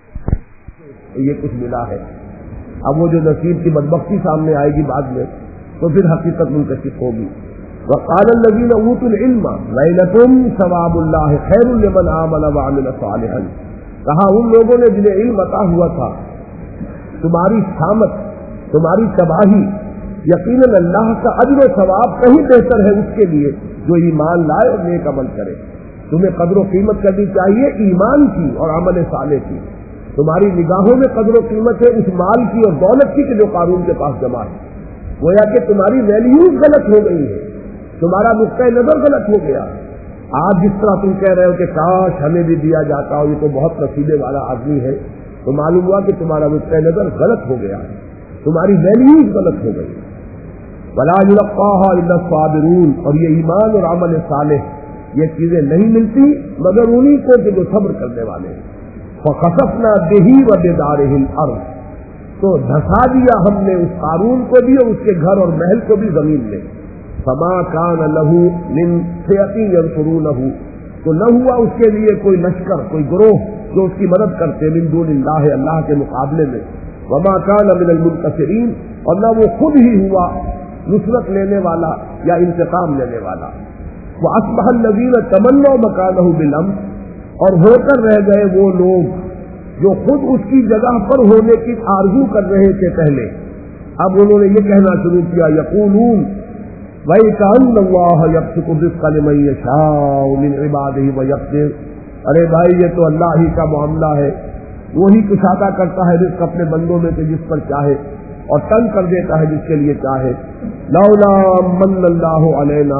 یہ کچھ ملا ہے۔ اب وہ جو نصیب کی بدبختی سامنے آئے گی بعد میں تو پھر حقیقت منکشف ہوگی۔ وقال الذين اوتوا العلم ويلكم ثواب الله خير لمن آمن وعمل صالحا، کہا ان لوگوں نے جنہیں علم عطا ہوا تھا تمہاری شامت، تمہاری تباہی، یقیناً اللہ کا اجر و ثواب کہیں بہتر ہے اس کے لیے جو ایمان لائے اور نیک عمل کرے۔ تمہیں قدر و قیمت کرنی چاہیے ایمان کی اور عمل صالح کی۔ تمہاری نگاہوں میں قدر و قیمت ہے اس مال کی اور دولت کی کہ جو قارون کے پاس جمع ہے، گویا کہ تمہاری ویلیوز غلط ہو گئی ہے، تمہارا نقطۂ نظر غلط ہو گیا۔ آج جس طرح تم کہہ رہے ہو کہ کاش ہمیں بھی دیا جاتا ہو، یہ تو بہت نصیبے والا آدمی ہے، تو معلوم ہوا کہ تمہارا نقطۂ نظر غلط ہو گیا ہے، تمہاری ویلیوز غلط ہو گئی۔ ولا یلقاها الا الصابرون، اور یہ ایمان اور عمل صالح یہ چیزیں نہیں ملتی مگر انہی کو کہ جو صبر کرنے والے ہیں۔ فخسفنا به وبداره الارض، تو دھسا دیا ہم نے اس قارون کو بھی اور اس کے گھر اور محل کو بھی زمین میں۔ فما كان له من فئة ينصرونه، تو نہ ہوا اس کے لیے کوئی لشکر، کوئی گروہ جو اس کی مدد کرتے، من دون اللہ، اللہ کے مقابلے میں۔ وما كان من المنتصرین، اور نہ وہ خود ہی ہوا نصرت لینے والا یا انتقام لینے والا۔ وأصبح الذين تمنوا مكانه بالأمس، اور ہو کر رہ گئے وہ لوگ جو خود اس کی جگہ پر ہونے کی آرزو کر رہے تھے پہلے، اب انہوں نے یہ کہنا شروع کیا، یقولون وَإِكَأَنَّ اللَّهَ يَبْسُطُ الرِّزْقَ لِمَن يَشَاءُ مِنْ عِبَادِهِ وَيَقْدِرُ، ارے بھائی یہ تو اللہ ہی کا معاملہ ہے، وہی کشادہ کرتا ہے رزق اپنے بندوں میں سے جس پر چاہے، اور تنگ کر دیتا ہے جس کے لیے چاہے. لولا من اللہ علینا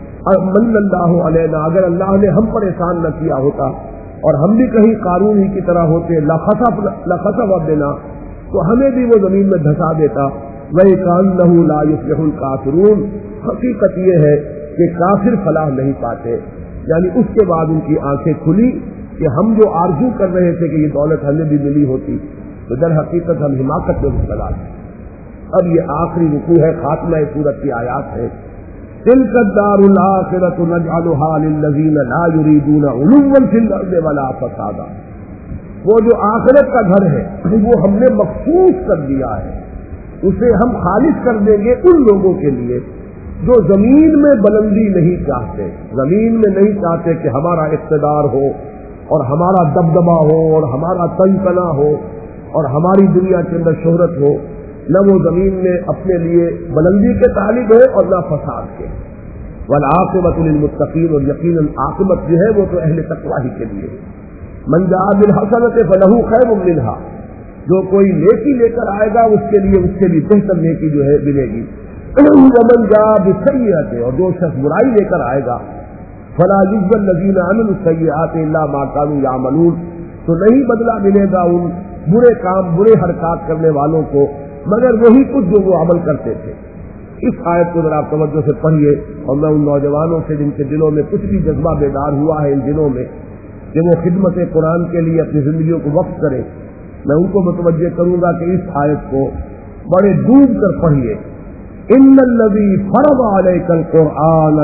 اگر اللہ نے ہم پر احسان نہ کیا ہوتا اور ہم بھی کہیں قارون ہی کی طرح ہوتے لخسف بنا تو ہمیں بھی وہ زمین میں دھسا دیتا. وَإِنَّهُ لَا يُفْلِحُ الْكَافِرُونَ حقیقت یہ ہے کہ کافر فلاح نہیں پاتے. یعنی اس کے بعد ان کی آنکھیں کھلی کہ ہم جو آرزو کر رہے تھے کہ یہ دولت ہمیں بھی ملی ہوتی تو در حقیقت ہم حماقت میں مبتلا تھے. اب یہ آخری رکوع ہے, خاتمہ سورت کی آیات ہے. تِلْكَ الدَّارُ الْآخِرَةُ نَجْعَلُهَا لِلَّذِينَ لَا يُرِيدُونَ عُلُوًّا فِي الْأَرْضِ وَلَا فَسَادًا. وہ جو آخرت کا گھر ہے وہ ہم نے مخصوص کر دیا ہے, اسے ہم خالص کر دیں گے ان لوگوں کے لیے جو زمین میں بلندی نہیں چاہتے, زمین میں نہیں چاہتے کہ ہمارا اقتدار ہو اور ہمارا دبدبا ہو اور ہمارا تنتنا ہو اور ہماری دنیا کے اندر شہرت ہو. نہ وہ زمین میں اپنے لیے بلندی کے طالب ہے اور نہ فساد کے. والعاقبۃ للمتقین, اور یقیناً عاقبت جو ہے وہ تو اہل تقوی ہی کے لیے. من جاء بالحسنۃ فلہ خیر منھا, جو کوئی نیکی لے کر آئے گا اس کے لیے اس سے بھی بہتر نیکی جو ہے ملے گی. ومن جاء بالسیئۃ, اور جو شخص برائی لے کر آئے گا فلا یجزی الذین عملوا السیئات الا ما كانوا یعملون, تو نہیں بدلہ ملے گا ان برے کام برے حرکات کرنے والوں کو مگر وہی کچھ جو وہ عمل کرتے تھے. اس آیت کو ذرا توجہ سے پڑھیے, اور میں ان نوجوانوں سے جن کے دلوں میں کچھ بھی جذبہ بیدار ہوا ہے ان دنوں میں کہ وہ خدمت قرآن کے لیے اپنی زندگیوں کو وقف کریں, میں ان کو متوجہ کروں گا کہ اس آیت کو بڑے ڈوب کر پڑھیے. ان الذی فرض علیک القرآن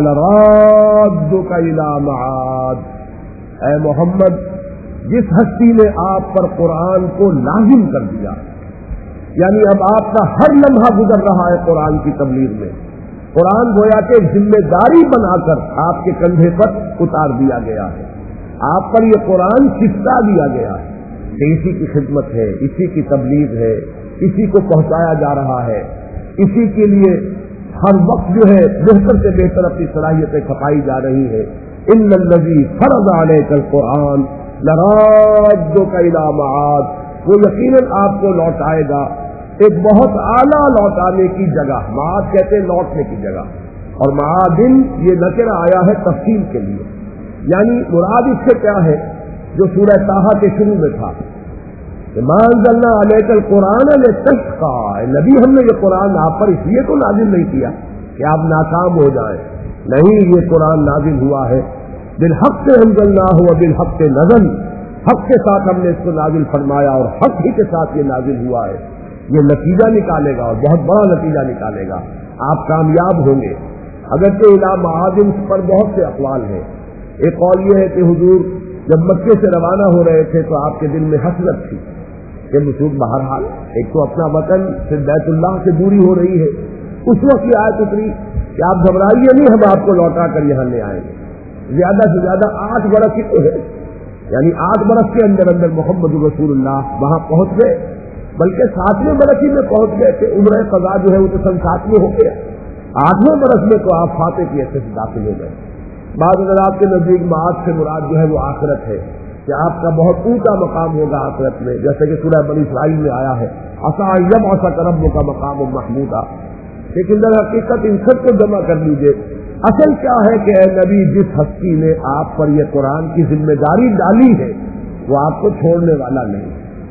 لرادک الی معاد. اے محمد, جس ہستی نے آپ پر قرآن کو لازم کر دیا, یعنی اب آپ کا ہر لمحہ گزر رہا ہے قرآن کی تبلیغ میں. قرآن گویا کہ ذمہ داری بنا کر آپ کے کندھے پر اتار دیا گیا ہے, آپ پر یہ قرآن چستا دیا گیا ہے کہ اسی کی خدمت ہے, اسی کی تبلیغ ہے, اسی کو پہنچایا جا رہا ہے, اسی کے لیے ہر وقت جو ہے بہتر سے بہتر اپنی صلاحیتیں کھپائی جا رہی ہے. ان الذی فرض علیک القرآن لرادک الی معاد, وہ یقیناً آپ کو لوٹائے گا ایک بہت اعلیٰ لوٹانے کی جگہ. معاد کہتے ہیں لوٹنے کی جگہ, اور معادن یہ نکرہ آیا ہے تفصیل کے لیے. یعنی مراد اس سے کیا ہے جو سورہ طٰہٰ کے شروع میں تھا, ما انزلنا علیک القرآن لتشقی, نبی ہم نے یہ قرآن آپ پر اس لیے تو نازل نہیں کیا کہ آپ ناکام ہو جائیں, نہیں, یہ قرآن نازل ہوا ہے بالحق انزلناہ وبالحق نزل, حق کے ساتھ ہم نے اس کو نازل فرمایا اور حق ہی کے ساتھ یہ نازل ہوا ہے. یہ نتیجہ نکالے گا اور بہت بڑا نتیجہ نکالے گا, آپ کامیاب ہوں گے. اگرچہ الی معاد پر بہت سے اقوال ہیں. ایک قول یہ ہے کہ حضور جب مکے سے روانہ ہو رہے تھے تو آپ کے دل میں حسرت تھی کہ مسعود بہرحال ایک تو اپنا وطن سے بیت اللہ سے دوری ہو رہی ہے. اس وقت یہ آیت اتری کہ آپ گھبرائیے نہیں, ہم آپ کو لوٹا کر یہاں لے آئیں گے. زیادہ سے زیادہ 8 برس ہی تو ہے, یعنی 8 برس کے اندر اندر محمد رسول اللہ وہاں پہنچ گئے, بلکہ 7ویں برس ہی میں پہنچ گئے کہ عمرہ قضا جو ہے وہ تو 7 میں ہو گیا. 8ویں برس میں تو آپ فاتح کی حیثیت سے داخل ہو گئے. بعض حضرات کے نزدیک معاد سے مراد جو ہے وہ آخرت ہے کہ آپ کا بہت اونچا مقام ہوگا آخرت میں, جیسے کہ سورہ بنی اسرائیل میں آیا ہے عسیٰ ان یبعثک ربک مقاما محمودا. لیکن در حقیقت ان سب کو جمع کر لیجیے, اصل کیا ہے کہ اے نبی جس ہستی نے آپ پر یہ قرآن کی ذمہ داری ڈالی ہے وہ آپ کو چھوڑنے والا نہیں.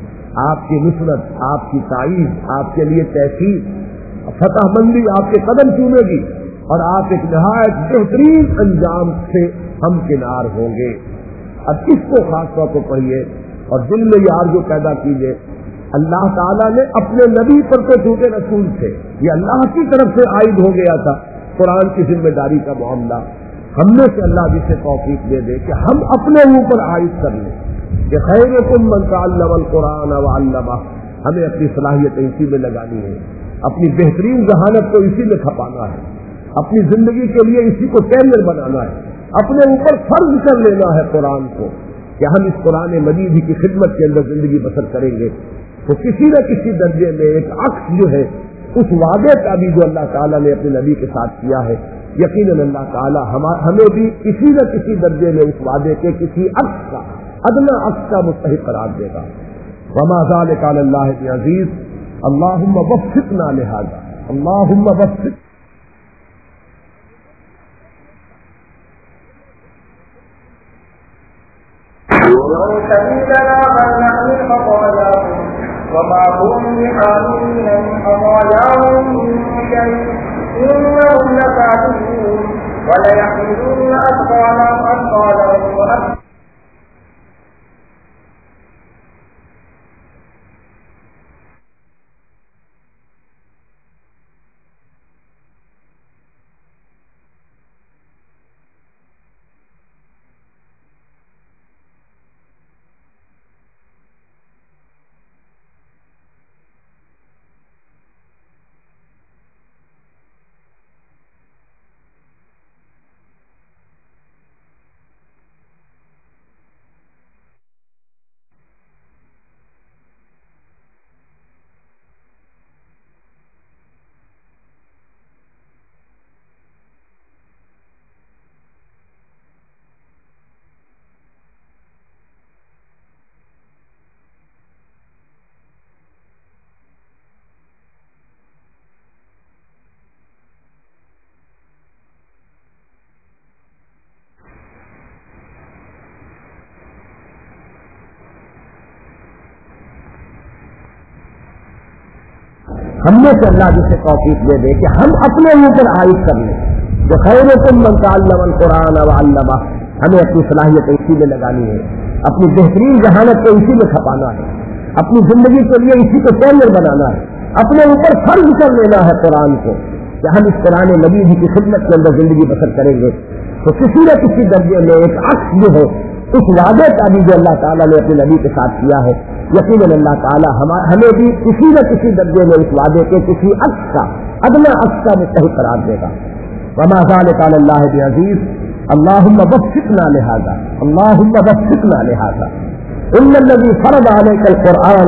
آپ کی نصرت, آپ کی تائید, آپ کے لیے تحقیق, فتح مندی آپ کے قدم چومے گی اور آپ ایک نہایت بہترین انجام سے ہمکنار ہوں گے. اب اس کو خاص طور پر پڑھیے اور دل میں یہ آرزو پیدا کیجیے. اللہ تعالیٰ نے اپنے نبی پر تو جھوٹے رسول تھے, یہ اللہ کی طرف سے عائد ہو گیا تھا قرآن کی ذمہ داری کا معاملہ. ہم نے سے اللہ جسے توفیق دے دے کہ ہم اپنے اوپر عائد کر لیں کہ خیرکم من تعلم القرآن وعلمہ. ہمیں اپنی صلاحیتیں اسی میں لگانی ہے, اپنی بہترین ذہانت کو اسی میں کھپانا ہے, اپنی زندگی کے لیے اسی کو کیریئر بنانا ہے, اپنے اوپر فرض کر لینا ہے قرآن کو کہ ہم اس قرآن مجید کی خدمت کے اندر زندگی بسر کریں گے. تو کسی نہ کسی درجے میں ایک عکس جو ہے اس وعدے کا بھی جو اللہ تعالیٰ نے اپنے نبی کے ساتھ کیا ہے, یقیناً اللہ تعالیٰ ہمیں بھی کسی نہ کسی درجے میں اس وعدے کے کسی عکس کا, ادنا عکس کا مستحق قرار دے گا. وما ذلک علی اللہ بعزیز, اللہم وفقنا لہذا، اللہم وفق. وما هم بحاملين من خطاياهم من شيء إنهم لكاذبون وليحملن أثقالهم ہم میں سے اللہ جسے توفیق دے دے کہ ہم اپنے اوپر عائد کر لیں جو خیرکم من تعلم القرآن وعلمہ. ہمیں اپنی صلاحیت اسی میں لگانی ہے، اپنی بہترین ذہانت کو اسی میں کھپانا ہے، اپنی زندگی کے لیے اسی کو کیریئر بنانا ہے، اپنے اوپر فرض کر لینا ہے قرآن کو کہ ہم اس قرآن نبی جی کی خدمت کے اندر زندگی بسر کریں گے. تو کسی نہ کسی درجے میں ایک عکس جو ہے اس وعدے کا بھی جو اللہ تعالیٰ نے اپنے نبی کے ساتھ کیا ہے، یقیناً اللہ تعالیٰ ہمیں بھی کسی نہ کسی درجے میں اس وعدے کے کسی عکس کا، ادنیٰ عکس کا مستحق قرار دے گا. وما ذلک علی اللہ بعزیز. اللہم وفقنا لہذا، اللہم وفقنا لہذا. ان الذی فرض علیک القرآن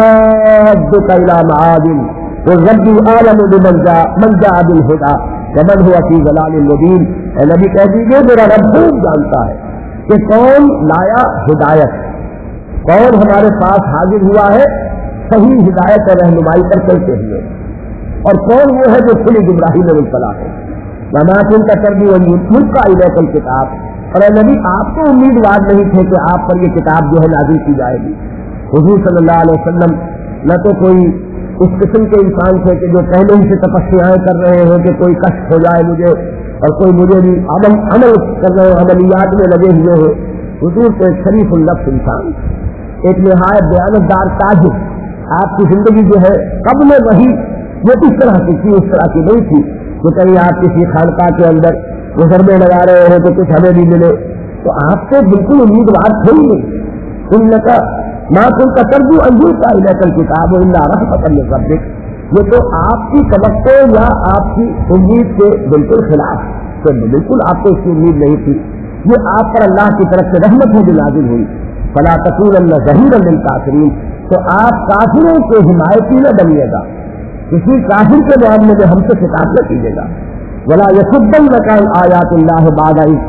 لرادک الی معاد والرب اعلم بمن جاء بالہدی ومن هو فی ضلال مبین. اے نبی کہہ دیجیے میرا رب خوب جانتا ہے کہ کون لایا ہدایت، کون ہمارے پاس حاضر ہوا ہے صحیح ہدایت اور رہنمائی پر چلتے ہوئے، اور کون وہ ہے جو کھلی گمراہی میں مبتلا ہے. وما كنت ترجو ان يلقى اليك الكتاب. اور اے نبی آپ کو امیدوار نہیں تھے کہ آپ پر یہ کتاب جو ہے نازل کی جائے گی. حضور صلی اللہ علیہ وسلم نہ تو کوئی اس قسم کے انسان تھے کہ جو پہلے ہی سے تپسیاں کر رہے ہیں کہ کوئی کشف ہو جائے مجھے، اور کوئی مجھے بھی عمل کر رہے ہیں، عملیات میں لگے ہوئے ہیں. حضور تو ایک شریف النفس انسان، ایک نہایت دیانتدار تاجر. آپ کی زندگی جو ہے قبل وحی وہ اس طرح کی تھی، اس طرح کی نہیں تھی کہ کہیں آپ کسی خانقاہ کے اندر گزرنے لگا رہے ہو تو کچھ ہمیں بھی ملے. تو آپ سے بالکل امیدوار تھے ہی نہیں. ان کا ماں کن کا ترجو انجور کا الیکل کتاب و اللہ رحمت لربک. یہ تو آپ کی توقع یا آپ کی امید کے بالکل خلاف، تو بالکل آپ کو اس کی امید نہیں تھی. یہ آپ پر اللہ کی طرف سے رحمت ہے جو نازل ہوئی. فلا تکونن ظہیرا للکافرین. تو آپ کافروں کے حمایتی نہ بنیے گا، کسی کافر کے معاملے میں ہم سے خطاب نہ کیجیے گا. ولا یصدنک عن آیات اللہ بعد اذ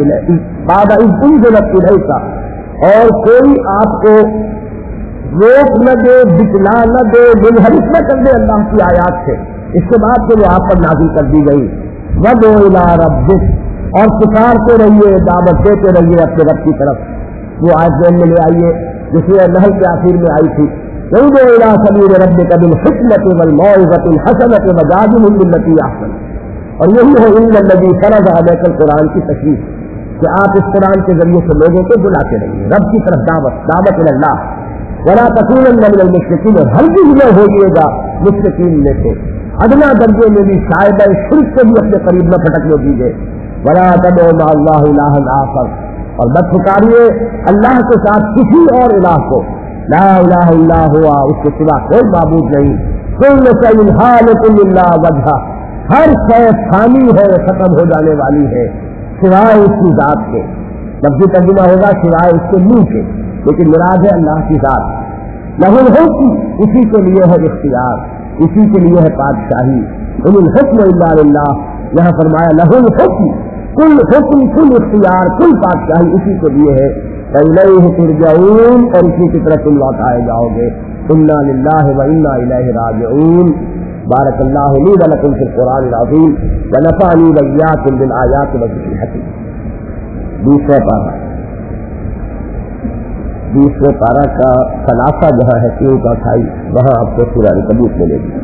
انزلت الیک. اور کوئی آپ کو روک نہ دے، بچلا نہ دے، منحرف نہ کر دے اللہ کی آیات سے اس کے بعد سے وہ آپ پر نازل کر دی گئی. وادع الی ربک. اور پکارتے رہیے، دعوت دیتے رہیے اپنے رب کی طرف. وہ آیت ذہن میں لے آئیے جس میں نحل کے آخر میں آئی تھی، وادع الی سبیل ربک بالحکمۃ والموعظۃ الحسنۃ وجادلھم باللتی احسن. اور یہی ہے ان الذی فرض علیک القرآن کی تشریح کہ آپ اس قرآن کے ذریعے سے لوگوں کو بلاتے رہیے رب کی طرف، دعوت اللہ. ولا تکونن من المشرکین. اور ہرگز نہ ہوئیے گا مشرکین میں سے، ادنا درجے میں بھی شاید شرک سے بھی اپنے قریب نہ پھٹکنے دیجیے. ولا تدعوا مع اللہ الہا آخر. اور مت پکاریے اللہ کے ساتھ کسی اور الہ کو. لا الہ الا ہوا. اس کے سوا کوئی معبود نہیں. کل شیء ہالک الا وجہہ. ہر شے فانی ہے، ختم ہو جانے والی ہے سوائے اس کی ذات کے. لفظی ترجمہ ہوگا سوائے اس کے منہ کے، لیکن مراد ہے اللہ کی ذات. لہ الحکم. اسی کے لیے ہے اختیار، اسی کے لیے ہے بادشاہی. ان الحکم الا للہ. یہاں فرمایا لہ الحکم، کل حکم، کل اختیار، کل بادشاہی اسی کے لیے ہے. الیہ ترجعون. اور اسی کی طرف تم لوٹائے جاؤ گے. انا للہ و انا الیہ راجعون. بارک اللہ لی و لکم فی القرآن العظیم ونفعنی وإیاکم بالآیات والذکر الحکیم. دوسرے پارہ کا خلاصہ جہاں ہے 3 کا 28 وہاں آپ کو سورہ عنکبوت ملے گی.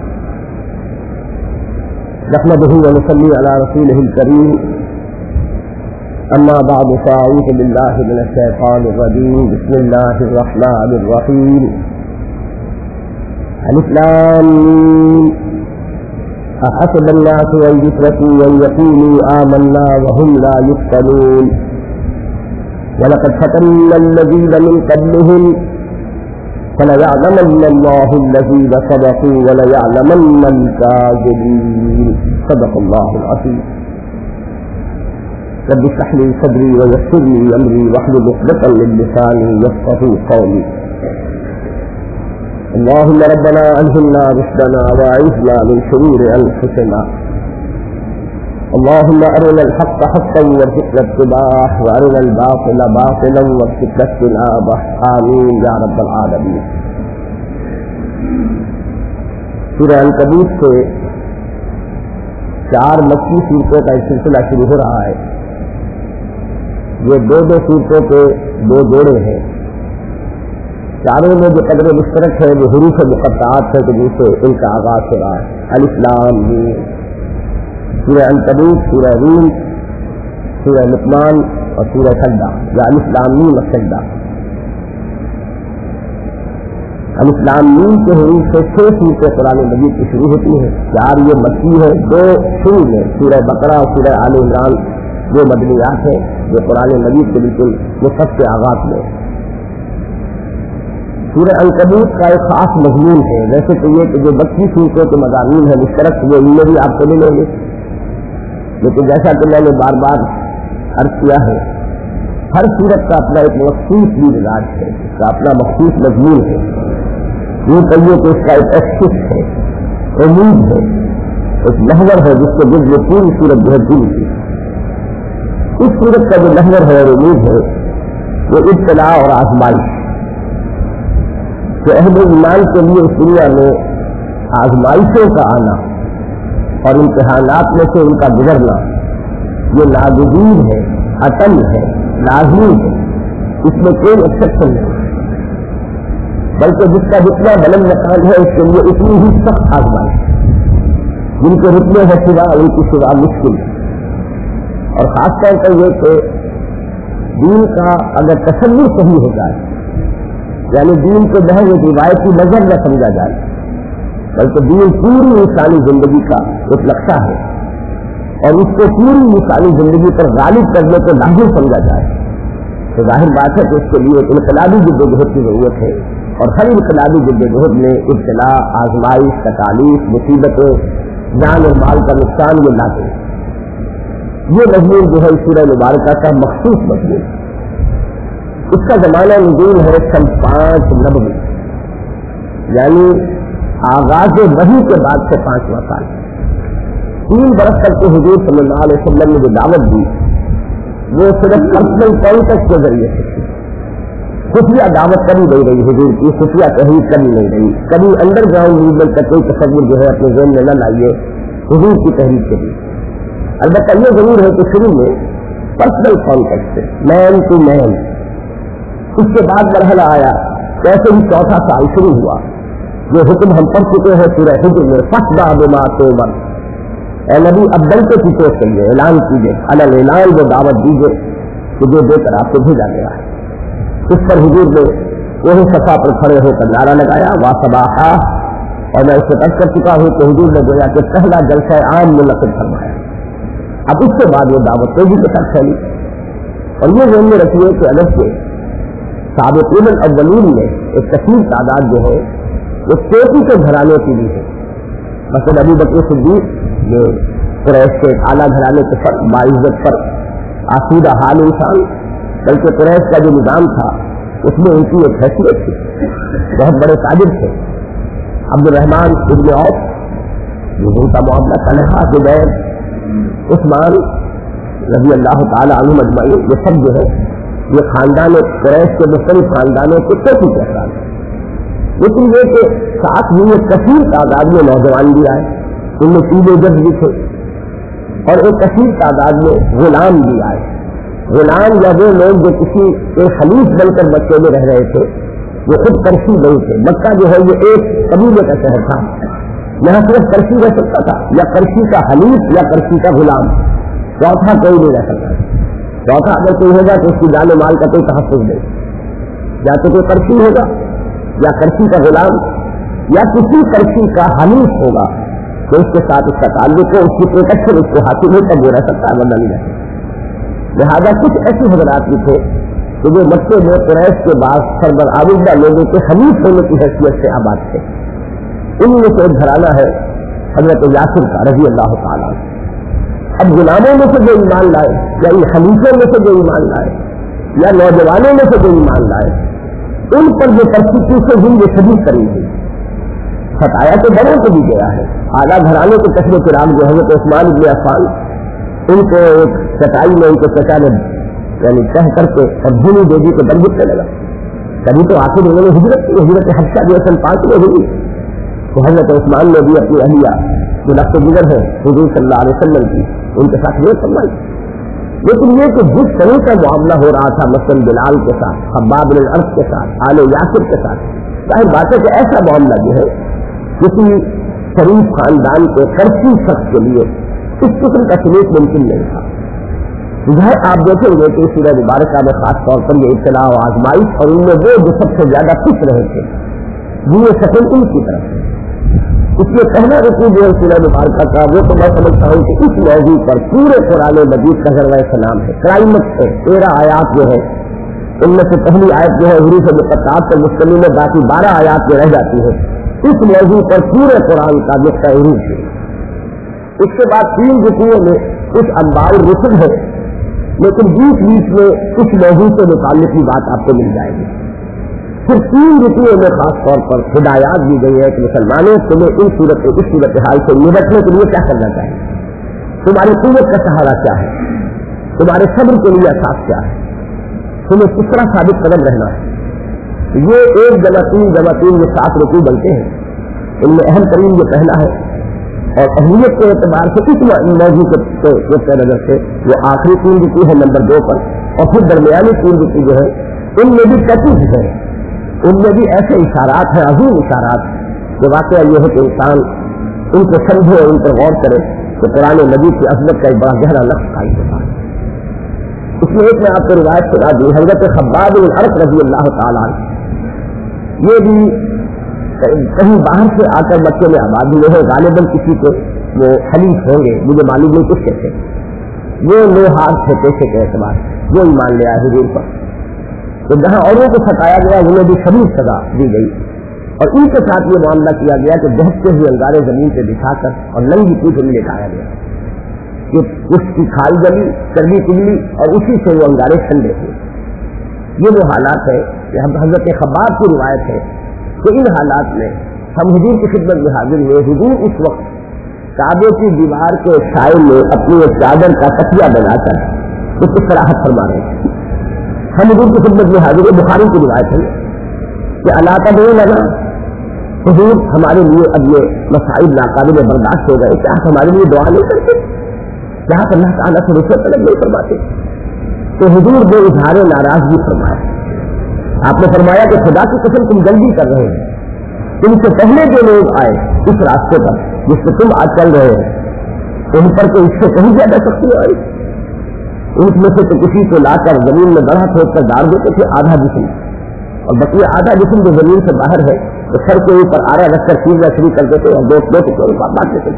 نحمدہ ونصلی علی رسولہ الکریم. اما بعد فاعوذ باللہ من الشیطان الرجیم. بسم اللہ الرحمن الرحیم. الف لام میم. احسب الناس ان يتركوا ان يقولوا آمنا وهم لا يفتنون. ولقد فتنا الذين من قبلهم فليعلمن الله الذين صدقوا وليعلمن الكاذبين. صدق الله العظيم. رب اشرح لي صدري ويسر لي امري واحلل عقدة من لساني يفقهوا قولي. اللهم ربنا ألهمنا رشدنا وأعذنا من شرور أنفسنا. اللهم أرنا الحق حقا وارزقنا اتباعه وأرنا الباطل باطلا وارزقنا اجتنابه. آمين يا رب العالمين. سورہ عنکبوت سے 4 مکی سورتوں کا ایک سلسلہ شروع ہو رہا ہے. یہ 2 سورتوں کے 2 جوڑے ہیں. چاروں میں جو قدر مشترک ہے وہ حروف مقطعات ہے کہ جن سے ان کا آغاز ہو رہا ہے. الف لام میم. سورہ عنکبوت، سورہ روم، سورہ لقمان اور سورہ سجدہ یا الف لام میم اور سجدہ. الف لام میم کے حروف سے 6 سورتیں قرآن مجید کی شروع ہوتی ہیں. 4 یہ مکی ہے، 2 شروع میں سورہ بقرہ اور سورہ آل عمران وہ مدنیات ہیں جو قرآن مجید کے بالکل مصحف کے آغاز میں. سورہ عنکبوت کا ایک خاص مضمون ہے. ویسے تو یہ کہ جو 32 سورتوں کے مضامین ہیں مشترک وہ ان میں بھی آپ کو ملیں گے، لیکن جیسا کہ میں نے بار بار عرض کیا ہے ہر سورت کا اپنا ایک مخصوص مزاج ہے، اس کا اپنا مخصوص مضمون ہے. یہ کہیے کہ اس کا ایک ایکسس ہے، امید ہے، ایک محور ہے جس کے بعد یہ پوری سورت جو ہے دل کی. اس سورت کا جو محور ہے اور امید ہے وہ ابتلاء اور آزمائش کہ اہل ایمان کے لیے اس دنیا میں آزمائشوں کا آنا اور امتحانات میں سے ان کا گزرنا یہ ناگزیر ہے، اٹل ہے، لازمی ہے. اس میں کوئی ایکسپشن نہیں، بلکہ جس کا جتنا بلند مقام ہے اس کے لیے اتنی ہی سخت آزمائش. جن کے رتبے ہے سوا ان کی سوا مشکل. اور خاص طور پر یہ کہ دین کا اگر تصور صحیح ہو جائے، یعنی دین کو محض ایک روایتی نظر نہ سمجھا جائے بلکہ دین پوری انسانی زندگی کا ایک نقشہ ہے اور اس کو پوری انسانی زندگی پر غالب کرنے کو لازم سمجھا جائے تو ظاہر بات ہے کہ اس کے لیے ایک انقلابی جدوجہد کی ضرورت ہے. اور ہر انقلابی جدوجہد میں ابتلاء، آزمائش، تکالیف، مصیبتیں، جان اور مال کا نقصان یہ لاتے ہیں. یہ مضمون جو ہے سورہ مبارکہ کا مخصوص مضمون. اس کا زمانہ نزول ہے سن 590 یعنی آغاز وحی کے بعد سے 5واں سال. 3 برس تک کے حضور صلی اللہ علیہ وسلم نے جو دعوت دی وہ صرف پرسنل کانٹیکٹ کے ذریعے سے تھی. خفیہ دعوت کبھی نہیں رہی حضور کی، خفیہ تحریر کبھی نہیں رہی. کبھی انڈر گراؤنڈ موومنٹ کا کوئی تصور جو ہے اپنے ذہن میں نہ لائیے حضور کی تحریر کے لیے. البتہ یہ ضرور ہے کہ شروع میں پرسنل کانٹیکٹ سے مین ٹو مین. اس کے بعد مرحلہ آیا کیسے ہی 4تھا سال شروع ہوا. یہ حکم ہم پڑھ چکے ہیں سورہ حجر میں، فَاصْدَعْ بِمَا تُؤْمَرُ. اے نبی اب دل کے پیچھے چلیے، اعلان کیجیے، علل اعلان وہ دعوت دیجیے کہ جو دے کر آپ کو بھیجا گیا ہے. اس پر حضور نے وہی صفا پر کھڑے ہو کر نعرہ لگایا وَاصْبَحَا. اور میں اسے عرض کر چکا ہوں کہ حضور نے گویا کہ پہلا جلسہ عام منعقد فرمایا. اب اس کے بعد وہ دعوت تیزی کے ساتھ پھیلی. اور یہ ذہن میں رکھیے کہ اگر سے سابقین الاولین میں ایک کثیر تعداد جو ہے وہ چوٹی کے گھرانے کی بھی ہے. مثلا ابو بکر صدیق جو قریش کے اعلیٰ گھرانے کے پر باعزت پر آسودہ حال انسان، بلکہ قریش کا جو نظام تھا اس میں ان کی ایک حیثیت تھی، بہت بڑے تاجر تھے. عبد الرحمن ابن عوف جو ان کا معاملہ طلحہ، زبیر، عثمان رضی اللہ تعالی عنہم اجمعین، یہ سب جو ہے یہ خاندان قریش کے مختلف خاندانوں کے چوٹی کے افراد. لیکن یہ کہ ساتھ ہی ایک کثیر تعداد میں نوجوان بھی آئے، ان میں ٹین ایجر بھی تھے، اور ایک کثیر تعداد میں غلام بھی آئے۔ غلام یا وہ لوگ جو کسی ایک خلیف بن کر مکے میں رہ رہے تھے، وہ خود کرسی نہیں تھے۔ مکہ جو ہے یہ ایک قبیلے کا شہر تھا، یہاں صرف کرسی رہ سکتا تھا، یا کرسی کا حلیف یا کرسی کا غلام، چوتھا کوئی نہیں رہ سکتا۔ چوتھا اگر کوئی ہوگا تو اس کی جان و مال کا کوئی تحفظ نہیں، یا تو کوئی کرسی ہوگا یا کرسی کا غلام یا کسی کرسی کا حلیف ہوگا تو اس کے ساتھ اس کا تعلق ہے، اس کی پروٹیکشن اس کو حاصل ہو تب وہ رہ سکتا ہے، ورنہ نہیں رہ سکتا۔ لہٰذا کچھ ایسے حضرات بھی تھے کہ جو مکے میں قریش کے بعد سربراہ لوگوں کے حلیف ہونے کی حیثیت سے آباد تھے۔ ان میں سے ایک گھرانہ ہے حضرت یاسر کا رضی اللہ تعالیٰ۔ اب غلاموں میں سے جو ایمان لائے یا ان حلیفوں میں سے جو ایمان لائے یا نوجوانوں میں سے جو ایمان لائے، ان پر جو پرسیکیوشن ہوئی وہ شدید کری گئی، ستایا تو بڑوں کو بھی گیا ہے۔ اعلیٰ گھرانے کے کثرت کرام جو حضرت عثمان بن عفان، ان کو ایک چٹائی میں ان کو چچا نے یعنی کہہ کر کے اور دھونی دے دی تو بن گٹنے لگا۔ کبھی تو آخر انہوں نے ہجرت کی، ہجرت حبشہ جو سن 5 میں ہوئی، تو حضرت عثمان نے بھی اپنی اہلیہ جو نقص گزر ہے حضور صلی اللہ علیہ وسلم کی، ان کے ساتھ یہ فرمائی۔ لیکن یہ کہ جس طرح کا معاملہ ہو رہا تھا مثلاً بلال کے ساتھ، خباب بن الارض کے ساتھ، آل یاسر کے ساتھ، ظاہر بات ہے کہ ایسا معاملہ جو ہے کسی شریف خاندان کے کرسی شخص کے لیے اس قسم کا سلوک ممکن نہیں تھا۔ ظاہر آپ دیکھیں گے کہ اس سورہ مبارکہ میں خاص طور پر یہ ابتلا و آزمائش، اور ان میں وہ جو سب سے زیادہ خوش رہے تھے یہ شکل ان کی طرف ہے۔ اس لیے پہلا رکوع جو ہے سورہ مبارکہ کا، وہ تو میں سمجھتا ہوں کہ اس موضوع پر پورے قرآن مجید کا ذروۂ سلام ہے، کلائمیکس ہے۔ 13 آیات جو ہے ان میں سے پہلی آیت جو ہے حروف مقطعات پر مشتمل ہے، باقی 12 آیات میں رہ جاتی ہے۔ اس موضوع پر پورے قرآن کا نقطہ عروج ہے۔ اس کے بعد 3 رکوعوں میں کچھ انباء الرسل ہے، لیکن بیچ میں کچھ موضوع سے متعلق کی بات آپ کو مل جائے گی۔ پھر 3 رکوعوں میں خاص طور پر ہدایات دی گئی ہے کہ مسلمانوں تمہیں اس صورتحال سے نمٹنے کے لیے کیا کرنا چاہیے، تمہاری قوت کا سہارا کیا ہے، تمہارے صبر کے لیے اساس کیا ہے، تمہیں کس طرح ثابت قدم رہنا ہے۔ یہ 1 جمع 3 جمع 3 یہ 7 رکوع بنتے ہیں۔ ان میں اہم ترین یہ پہلا ہے، اور اہمیت کے اعتبار سے اس موضوع کے نظر سے وہ آخری 3 رکوع ہے نمبر 2 پر، اور پھر درمیانی 3 رکوع جو ہے ان میں بھی ٹچز ہے، ان میں بھی ایسے اشارات ہیں، عظیم اشارات، جو واقعہ یہ ہے کہ انسان ان کو سمجھے اور ان پر غور کرے تو قرآن مجید کی عظمت کا ایک بڑا گہرا نقش قائم ہوتا ہے۔ اس میں ایک میں آپ کو روایت سنا دی، حضرت خباب بن الارض رضی اللہ تعالیٰ عنہ، یہ بھی کہیں باہر سے آ کر مکے میں آباد ہوئے ہیں، غالباً کسی کو وہ حلیف ہوں گے، مجھے معلوم نہیں کس کے تھے، وہ لوہار تھے پیشے کے اعتبار، وہ ایمان لے آئے حضور پر۔ تو جہاں اوروں کو ستایا گیا انہیں بھی شدید سزا دی گئی، اور ان کے ساتھ یہ معاملہ کیا گیا کہ دہتے ہوئے انگارے زمین پہ بچھا کر اور ننگی پیٹھ انہیں لٹایا گیا کہ اس کی کھال جلی، چربی پگلی، اور اسی سے وہ انگارے ٹھنڈے ہوئے۔ یہ وہ حالات ہے کہ حضرت خباب کی روایت ہے کہ ان حالات میں ہم حضور کی خدمت میں حاضر ہوئے۔ حضور اس وقت کعبے کی دیوار کے سائے میں اپنی ایک چادر کا تکیہ بنا کر اس کی صراحت فرما رہے تھے۔ ہم حضور کی خدمت میں حاضر، بخاری کی روایت ہے کہ اللہ تدعو لنا، حضور ہمارے لیے اب یہ مصائب ناقابل برداشت ہو گئے، کیا آپ ہمارے لیے دعا نہیں کرتے، کیا آپ اللہ تعالیٰ سے رشوت طلب نہیں فرماتے؟ تو حضور نے اظہار ناراضگی فرمایا، آپ نے فرمایا کہ خدا کی قسم تم جلدی کر رہے ہیں، تم سے پہلے جو لوگ آئے اس راستے پر جس سے تم آج چل رہے ہیں ان پر تو اس سے کہیں زیادہ سختی آئی، ان میں سے تو کسی کو لا کر زمین میں بڑھا پھینک کر ڈال دیتے تھے آدھا جسم، اور بقیہ آدھا جسم جو زمین سے باہر ہے تو سر کے اوپر آرا رکھ کر چیزیں شروع کر دیتے اور 2 ٹکڑوں میں بانٹ دیتے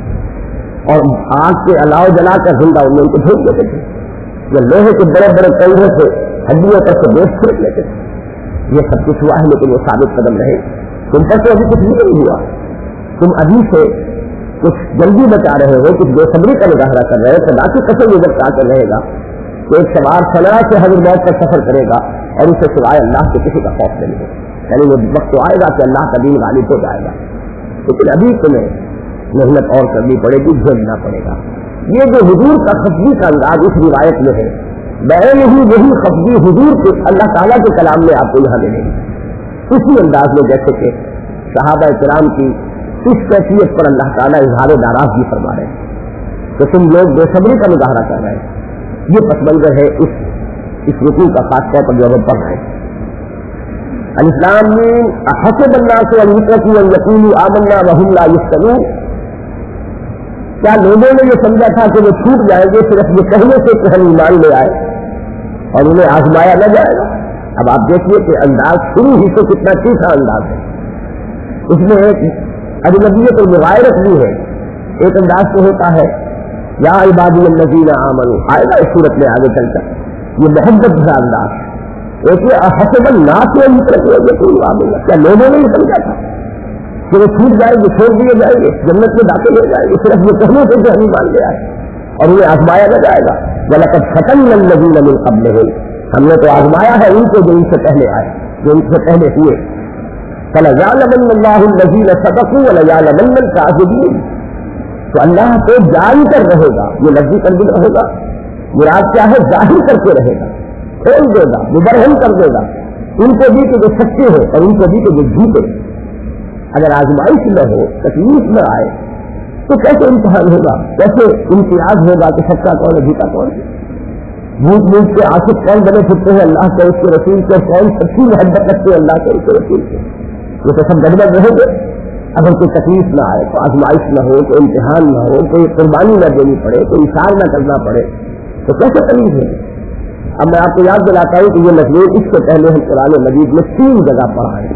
تھے، اور آگ کے الاؤ جلا کر زندہ ان کو پھینک دیتے تھے، یا لوہے کے بڑے بڑے کنگھے سے ہڈیوں پر سے گوشت پھینک لیتے تھے۔ یہ سب کچھ ہوا ہے لیکن وہ ثابت قدم رہے، تم پر تو ابھی کچھ نہیں ہوا، تم ابھی سے کچھ جلدی بچا رہے ہو، کچھ بے صبری کا مظاہرہ کر رہے ہو۔ خدا کی قسم یہ جب آ کر رہے گا تو ایک سوار صنعا سے حضرت موت کا سفر کرے گا اور اسے سوائے اللہ کے کسی کا خوف نہیں ہوگا، یعنی وہ وقت تو آئے گا کہ اللہ کا دین غالب ہو جائے گا، لیکن ابھی تمہیں محنت اور کرنی پڑے گی، جھیلنا پڑے گا۔ یہ جو حضور کا خفگی کا انداز اس روایت میں ہے، بین ہی وہی خفگی حضور کے اللہ تعالیٰ کے کلام میں آپ کو یہاں ملے گی۔ اسی انداز میں جیسے کہ صحابہ کرام کی اس کیفیت پر اللہ تعالیٰ اظہار ناراضگی فرما رہے ہیں کہ تم لوگ بے صبری کا مظاہرہ کر رہے ہیں. یہ پس منظر ہے اس رکوع کا خاص طور پر جو ہم پڑھ رہے ہیں. الاسلام میں حسب الناس ان یترکوا ان یقولوا آمنا وهم لا یفتنون. کیا لوگوں نے یہ سمجھا تھا کہ وہ چھوٹ جائیں گے صرف یہ کہنے سے کہ ہم ایمان لے آئے اور انہیں آزمایا نہ جائے گا؟ اب آپ دیکھیے کہ انداز شروع ہی سے کتنا تیکھا انداز ہے. اس میں ایک اجنبیت المغایرت بھی ہے. ایک انداز تو ہوتا ہے یا عبادی الذین آمنوا، آئے گا اس صورت میں آگے چل کر، یہ محبت کا انداز. ایک یہ حسب الناس ان یترکوا ان یقولوا آمنا، کیا لوگوں نے یہ سمجھا تھا کہ وہ چھوٹ جائیں گے، چھوڑ دیے جائیں گے، جنت میں داخل ہو جائیں گے صرف یہ کہنے سے کہ ہم ایمان لے آئے اور انہیں آزمایا نہ جائے گا؟ وَلَقَدْ فَتَنَّا الَّذِينَ مِن قَبْلِهِمْ، ہم نے تو آزمایا ہے ان کو جو ان سے پہلے آئے، جو ان سے پہلے ہوئے. فَلَيَعْلَمَنَّ اللَّهُ الَّذِينَ صَدَقُوا وَلَيَعْلَمَنَّ الْكَاذِبِينَ. تو اللہ کو جان کر رہے گا، یہ لفظی ترجمہ ہوگا. مراد کیا ہے؟ ظاہر کر کے رہے گا، کھول دے گا، مبرہن کر دے گا ان کو بھی کہ جو سچے ہو اور ان کو بھی کہ جو جھوٹے. اگر آزمائش نہ ہو، تکلیف نہ آئے تو کیسے امتحان ہوگا؟ کیسے امتیاز ہوگا کہ سچا کون ہے جھوٹا کون ہے؟ جھوٹ موٹ کے عاشق کون بنے پھرتے ہیں اللہ کے اس کے رسول کے، کون سچی محبت رکھتے ہیں اللہ کے اس کے رسول کے؟ یہ تو سب گڑبڑ رہے گے. اگر کوئی تکلیف نہ آئے، کوئی آزمائش نہ ہو، کوئی امتحان نہ ہو، کوئی قربانی نہ دینی پڑے، کوئی اشار نہ کرنا پڑے تو کیسے تکلیف ہوگی؟ اب میں آپ کو یاد دلاتا ہوں کہ یہ مضمون اس سے پہلے ہم قرآن مجید میں 3 جگہ پڑھا ہے.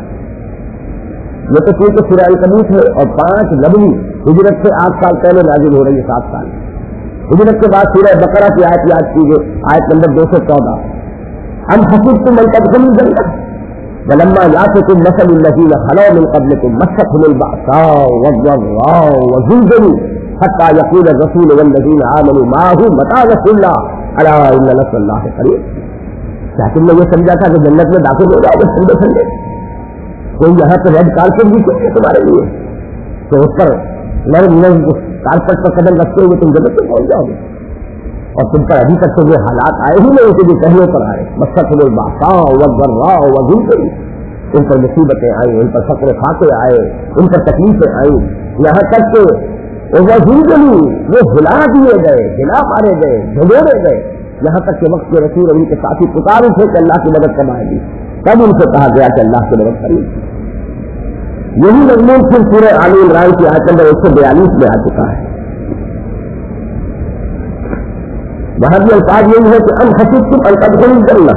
یہ تو کیونکہ سورہ العنکبوت ہے اور 5 نبوی ہجرت سے 8 سال پہلے نازل ہو رہی ہے، 7 سال. ہجرت کے بعد سورہ بقرہ کی آیت یاد کیجیے، آیت نمبر 214. ام حسبتم ان تدخلوا الجنہ ولما یاتکم مثل الذین خلوا من قبلکم مستهم البأساء والضراء وزلزلوا حتى يقول الرسول والذین آمنوا معه متى نصر اللہ الا ان نصر اللہ قریب. کیا تم نے یہ سمجھا تھا کہ جنت میں داخل ہو جاؤ گے ٹھنڈے ٹھنڈے؟ کوئی یہاں پہ ریڈ کارپیٹ بھی کیوں ہے تمہارے لیے تو اس پر نرم کارپیٹ پر قدم رکھتے ہوئے تم جنت میں پہنچ جاؤ گے؟ اور تم پر ابھی تک تو یہ حالات آئے ہی نہیں کہ جو پہلے پر آئے. مستهم البأساء والضراء وزلزلوا، ان پر مصیبتیں آئیں، ان پر فقر فاقے آئے، ان پر تکلیفیں آئیں، یہاں تک کہ وزلزلوا، وہ ہلا دیے گئے، ہلا مارے گئے، جھگوڑے گئے، یہاں تک کہ وقت کے رسول اور ان کے ساتھی پکار اٹھے کہ اللہ کی مدد کرائے گی. تب ان سے کہا گیا کہ اللہ کی مدد کریں. یہی مضمون پھر سورہ آل عمران کی آیت نمبر 142 میں آ چکا ہے. وہاں بھی الفاظ یہی ہے کہ ام حسبتم ان تدخلوا الجنہ،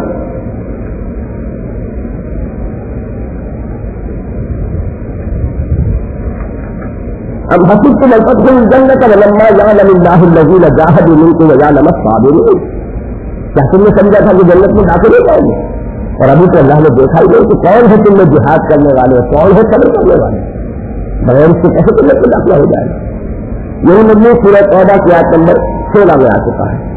ام حسبتم ان تدخلوا الجنہ ولما يعلم الله الذين جاهدوا منكم ويعلم الصابرين. کیا تم نے سمجھا تھا کہ جنت میں داخل ہو جاؤ گے اور ابھی تو اللہ نے دیکھا ہی نہیں کہ کون ہے تم میں جہاد کرنے والے، کون ہے صبر کرنے والے، بغیر اس سے کیسے جنت میں داخلہ ہو جائے گا؟ یہی مضمون سورہ توبہ کی آیت نمبر 16 میں آ چکا ہے.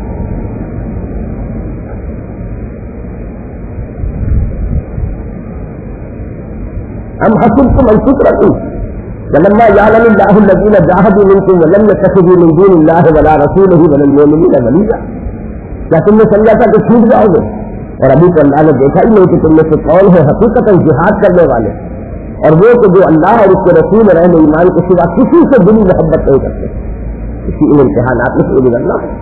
ہم حسبتم ان تتركوا ولما يعلم الله الذين جاهدوا منكم ولم يتخذوا من دون الله ولا رسوله ولا المؤمنين وليا. کیا تم نے سمجھا تھا کہ چھوٹ جاؤ گے اور ابھی تو اللہ نے دیکھا ہی نہیں کہ تم میں سے کون ہے حقیقت جہاد کرنے والے اور وہ کہ جو اللہ اور اس کے رسول رحم ایمان کے سوا کسی سے دلی محبت نہیں کرتے. اسی ان امتحانات میں سے گزرنا ہے.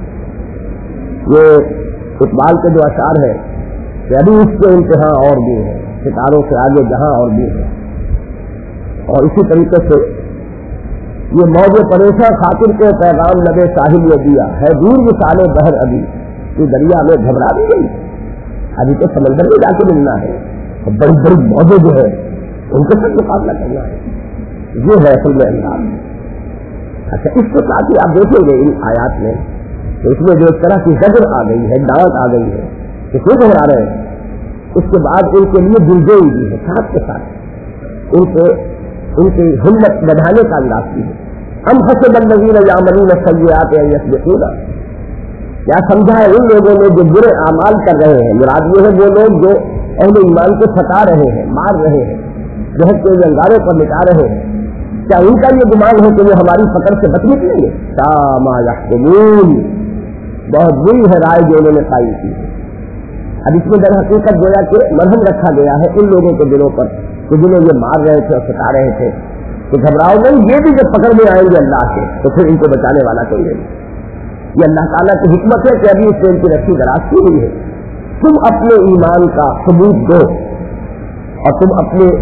یہ اقبال کے جو اشعار ہے کہ ابھی اس کے امتحان اور بھی ہے، ستاروں سے آگے جہاں اور بھی ہے. اور اسی طریقے سے یہ موج پریشاں خاطر کے پیغام لگے ساحل یہ دیا ہے دور وصال بحر ابھی تو دریا میں گھبرا بھی گئی. ابھی تو سمندر میں جا کے ملنا ہے اور بڑی بڑی موجیں جو ہے ان کے ساتھ مقابلہ کرنا ہے. یہ ہے اصل میں انداز. اچھا اس کے ساتھ ہی آپ دیکھیں گے ان آیات میں تو اس میں جو ایک طرح کی زجر آ گئی ہے، ڈانٹ آ گئی ہے کہ کیوں گھبرا رہے ہیں. اس کے بعد ان کے لیے دلجوئی بھی ہے، ساتھ کے ساتھ ان کی ہمت بڑھانے کا انداز بھی ہے. ام حسب الذین یعملون السیئات ان یسبقونا، کیا سمجھا ہے ان لوگوں نے جو برے اعمال کر رہے ہیں، مراد یہ ہے وہ لوگ جو اہل ایمان کو ستا رہے ہیں، مار رہے ہیں، جہد کے انگارے پر مٹا رہے ہیں، کیا ان کا یہ گمان ہے کہ وہ ہماری پکڑ سے بچ نکلیں گے؟ ساء ما یحکمون، بہت بری ہے رائے جو انہوں نے قائم کی ہے. اب اس میں در حقیقت گویا کہ مرہم رکھا گیا ہے ان لوگوں کے دلوں پر کہ جنہیں یہ مار رہے تھے اور ستا رہے تھے کہ گھبراؤ نہیں، یہ بھی جب پکڑ میں آئیں گے اللہ کے تو پھر ان کو بچانے والا کوئی نہیں. یہ اللہ تعالیٰ کی حکمت ہے کہ ابھی اس سے ان کی رسی دراز کی ہوئی ہے. تم اپنے ایمان کا ثبوت دو اور تم اپنے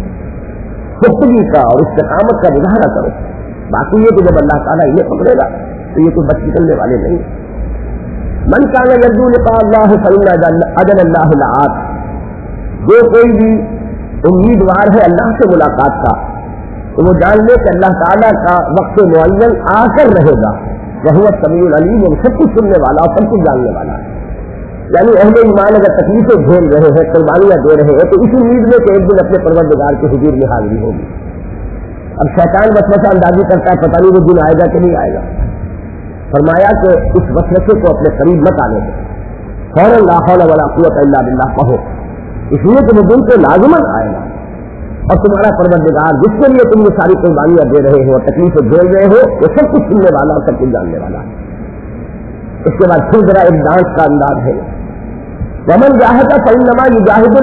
پختگی کا اور استقامت کا مظاہرہ کرو. باقی یہ کہ جب اللہ تعالیٰ انہیں پکڑے گا تو یہ کوئی بچ نکلنے والے نہیں. من کان یرجو لقاء اللہ فإن اجل اللہ لآت، جو کوئی بھی امیدوار ہے اللہ سے ملاقات کا تو وہ جان لے کہ اللہ تعالیٰ کا وقت معین آ کر رہے گا. وہو السمیع العلیم، وہ سب کچھ سننے والا اور سب کچھ جاننے والا ہے. یعنی اہل ایمان اگر تکلیفیں جھیل رہے ہیں، قربانیاں دے رہے ہیں، تو اس امید میں کہ ایک دن اپنے پروردگار کے حضور میں حاضری ہوگی. اب شیطان وسوسہ اندازی کرتا ہے پتہ نہیں وہ دن آئے گا کہ نہیں آئے گا. فرمایا کہ اس وسوسے کو اپنے قریب مت آنے دیں. فوراً لا حول ولا قوت الا باللہ کہو، اس لیے کہ وہ دن کو لازمن آئے گا اور تمہارا پروردگار جس کے لیے تم یہ ساری قربانیاں دے رہے ہو، تکلیفیں جھیل رہے ہو، وہ سب کچھ سننے والا اور سب کچھ جاننے والا ہے. اس کے بعد پھر ذرا ایک ڈانس کا انداز ہے. ومن جاہد فإنما یجاہد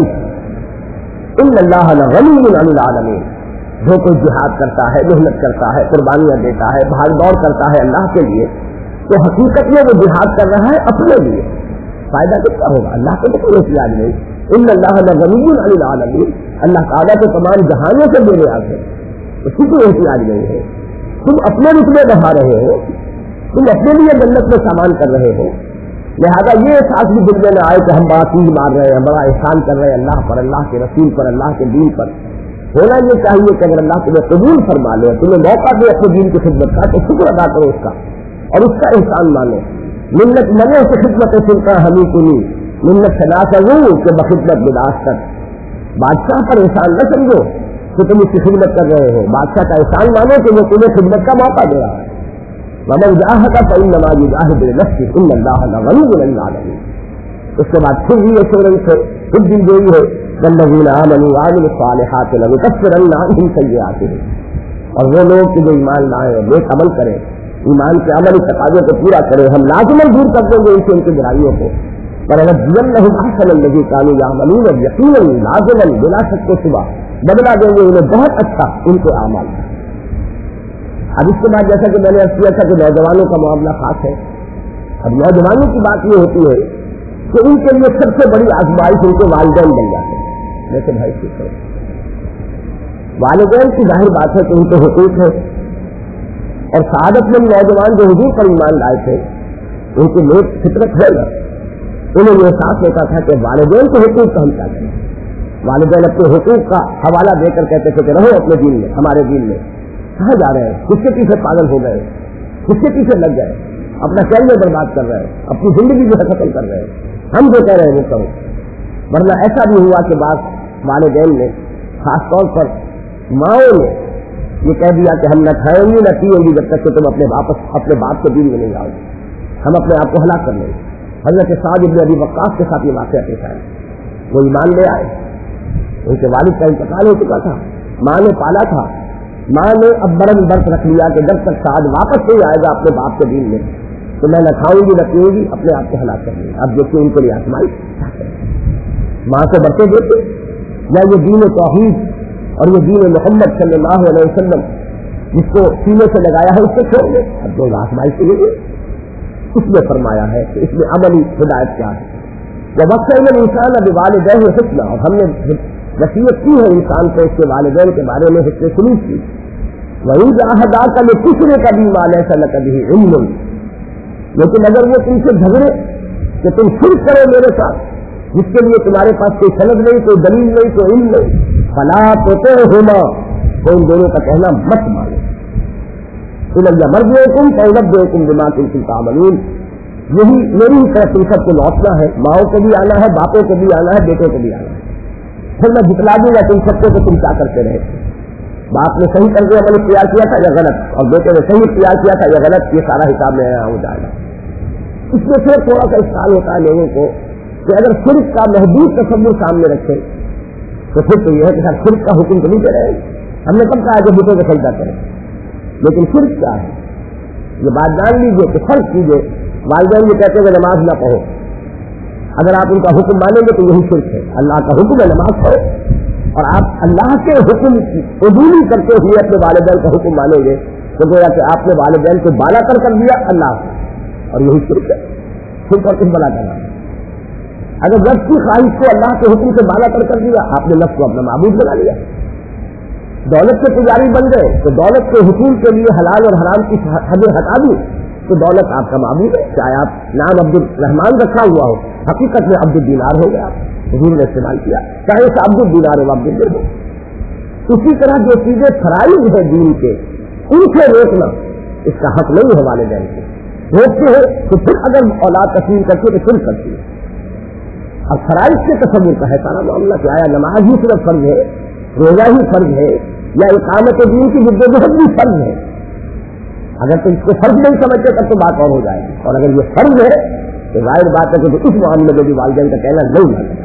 لنفسہ ان اللہ لغنی عن العالمین، جو کوئی جہاد کرتا ہے، محنت کرتا ہے، قربانیاں دیتا ہے، بھاگ دوڑ کرتا ہے اللہ کے لیے، تو حقیقت میں وہ جہاد کر رہا ہے اپنے لیے. فائدہ کتنا ہوگا؟ اللہ کو کوئی احتیاج نہیں. ان اللہ لغنی عن العالمین، اللہ تعالیٰ کو تمام جہانوں سے بے نیاز ہے، اس کی کوئی احتیاج نہیں ہے. تم اپنے رتبے بڑھا رہے ہو، تم اپنے لیے جنت میں سامان کر رہے ہو، لہذا یہ احساس بھی دل میں نہ آئے کہ ہم بڑا تیز مار رہے ہیں، بڑا احسان کر رہے ہیں اللہ پر، اللہ کے رسول پر، اللہ کے دین پر. ہونا یہ چاہیے کہ اگر اللہ تمہیں قبول فرما لے، تمہیں موقع دے اپنے دین کی خدمت کا، تو شکر ادا کرو اس کا اور اس کا احسان مانو. منت منو سے خدمت سنتا ہمیں کنی، منت سنا کروں کہ بخدمت بداس کر. بادشاہ پر احسان نہ سمجھو کہ تم اس کی خدمت کر رہے ہو، بادشاہ کا احسان مانو کہ وہ تمہیں خدمت کا موقع دے رہا ہے. ومن جاہد فإنما یجاہد لنفسہ ان اللہ لغنی عن العالمین. اس کے بعد پھر بھی ایشورنس ہے، پھر دل گئی ہے والذین آمنوا وعملوا الصالحات لنکفرن عنہم سیئاتہم، اور وہ لوگ کہ جو ایمان لائے اور نیک عمل کریں، ایمان کے عملی تقاضے کو پورا کریں، ہم لازماً دور کر دیں گے ان سے ان کی برائیوں کو. ولنجزینہم احسن الذی کانوا یعملون، یقیناً لازماً بلا شک و شبہ بدلا دیں گے انہیں بہت اچھا ان کے اعمال. اب اس کے بعد جیسا کہ میں نے عرض کیا تھا کہ نوجوانوں کا معاملہ خاص ہے. اب نوجوانوں کی بات یہ ہوتی ہے کہ ان کے لیے سب سے بڑی آزمائش ان کے والدین بن جاتے ہیں. جیسے بھائی ٹھیک ہے، والدین کی ظاہر بات ہے کہ ان کے حقوق ہے، اور سعادت مند نوجوان جو حضور پر ایمان لائے تھے ان کی نیک فطرت ہے نا، انہیں یہ احساس ہوتا تھا کہ والدین کے حقوق کا ہم کیا کریں. والدین اپنے حقوق کا حوالہ دے کر کہتے تھے کہ رہو اپنے دین میں، ہمارے دین میں. کہاں جا رہے ہیں؟ کس کے پیچھے پاگل ہو گئے، کس کے پیچھے لگ گئے، اپنا کیریئر برباد کر رہے ہیں، اپنی زندگی جو ہے ختم کر رہے ہیں. ہم جو کہہ رہے ہیں وہ کرو. ورنہ ایسا بھی ہوا کہ بعض والدین نے، خاص طور پر ماؤں نے، یہ کہہ دیا کہ ہم نہ کھائیں گی نہ پیئیں گی جب تک کہ تم اپنے باپ کے دین میں نہیں جاؤ گے، ہم اپنے آپ کو ہلاک کر لیں گے. حضرت سعد بن ابی وقاص کے ساتھ یہ واقعہ پیش آیا. وہ ایمان لے آئے، ان کے والد کا انتقال ہو چکا تھا، ماں نے پالا تھا، ماں نے اب برن برت رکھ لیا کہ جب تک سعد واپس نہیں آئے گا اپنے باپ کے دین میں تو میں نہ کھاؤں گی نہ پیوں گی، اپنے آپ کو ہلاک کر لیں گے. اب جو کہ ان کے لیے آزمائش ماں کو برتے دیتے یا یہ دین توحید اور یہ دین محمد صلی اللہ علیہ وسلم جس کو سینے سے لگایا ہے اس کو چھوڑ دیں. اب جو آزمائش کے لیے اس میں فرمایا ہے کہ اس میں عملی ہدایت کیا ہے. وہ وقت انسان اب والدین حسنا، اور ہم نے وصیت کی ہے انسان کو اس کے والدین کے بارے میں حسن سلوک کی. وہی جاہدہ کا یہ کچھ کا بھی مال ایسا نہ کبھی علم، لیکن اگر وہ تم سے جھگڑے کہ تم شرک کرو میرے ساتھ جس کے لیے تمہارے پاس کوئی سند نہیں، کوئی دلیل نہیں، کوئی علم نہیں، فلا تطعهما، تو ان دونوں کا کہنا مت مانو. الیہ مرجعکم فانبئکم بما کنتم تعملون، یہی میری طرف تم سب کو لوٹنا ہے، ماؤں کو بھی آنا ہے، باپوں کو بھی آنا ہے، بیٹوں کو بھی آنا ہے. پھر میں جتلا دوں گا تم سب کو کہ تم کیا کرتے رہے. باپ نے صحیح کر کے عمل اختیار کیا تھا یا غلط، اور بیٹے نے صحیح اختیار کیا تھا یا غلط، یہ سارا حساب میں ہو جائے گا. اس میں پھر تھوڑا سا اشکال ہوتا ہے لوگوں کو کہ اگر شرک کا محدود تصور سامنے رکھے تو پھر تو یہ ہے کہ سر شرک کا حکم تو نہیں دے رہے. ہم نے کب کہا کہ بتوں کو سجدہ کریں، لیکن شرک کیا ہے یہ بات جان لیجیے کہ فرض کیجیے والدین یہ کہتے ہیں کہ نماز نہ پڑھو، اگر آپ ان کا حکم مانیں گے تو یہی شرک ہے. اللہ کا حکم ہے نماز پڑھو, اور آپ اللہ کے حکم عبوری کرتے ہوئے اپنے والدین کا حکم مانیں گے تو گویا کہ آپ نے والدین کو بالا کر دیا اللہ, اور یہی شرک ہے. شرک اور کس بلا کرنا. اگر نفس کی خواہش کو اللہ کے حکم سے بالا کر دیا, آپ نے نفس کو اپنا معبود بنا لیا. دولت کے پجاری بن گئے تو دولت کے حصول کے لیے حلال اور حرام کی حدیں ہٹا دی تو دولت آپ کا معبود ہے. چاہے آپ نام عبد الرحمان رکھا ہوا ہو, حقیقت میں عبد الدینار ہو گیا, حضور نے استعمال کیا, چاہے اس عبد الدینار ہو عبد الدین ہو. اسی طرح جو چیزیں فرائض ہے دین کے, ان سے روکنا اس کا حق نہیں ہے والدین سے. روکتے ہیں تو پھر اگر اولاد تسلیم کرتی ہے تو پھر کرتی ہے. اب فرائض کے تصور کا ہے سارا معاملہ کہ آیا نماز ہی صرف فرض ہے, روزہ ہی فرض ہے, یا اقامت دین کی جدوجہد بھی فرض ہے. اگر تو اس کو فرض نہیں سمجھتے تب تو بات اور ہو جائے گی, اور اگر یہ فرض ہے تو ظاہر بات ہے کہ اس معاملے میں بھی والدین کا کہنا نہیں مانتا.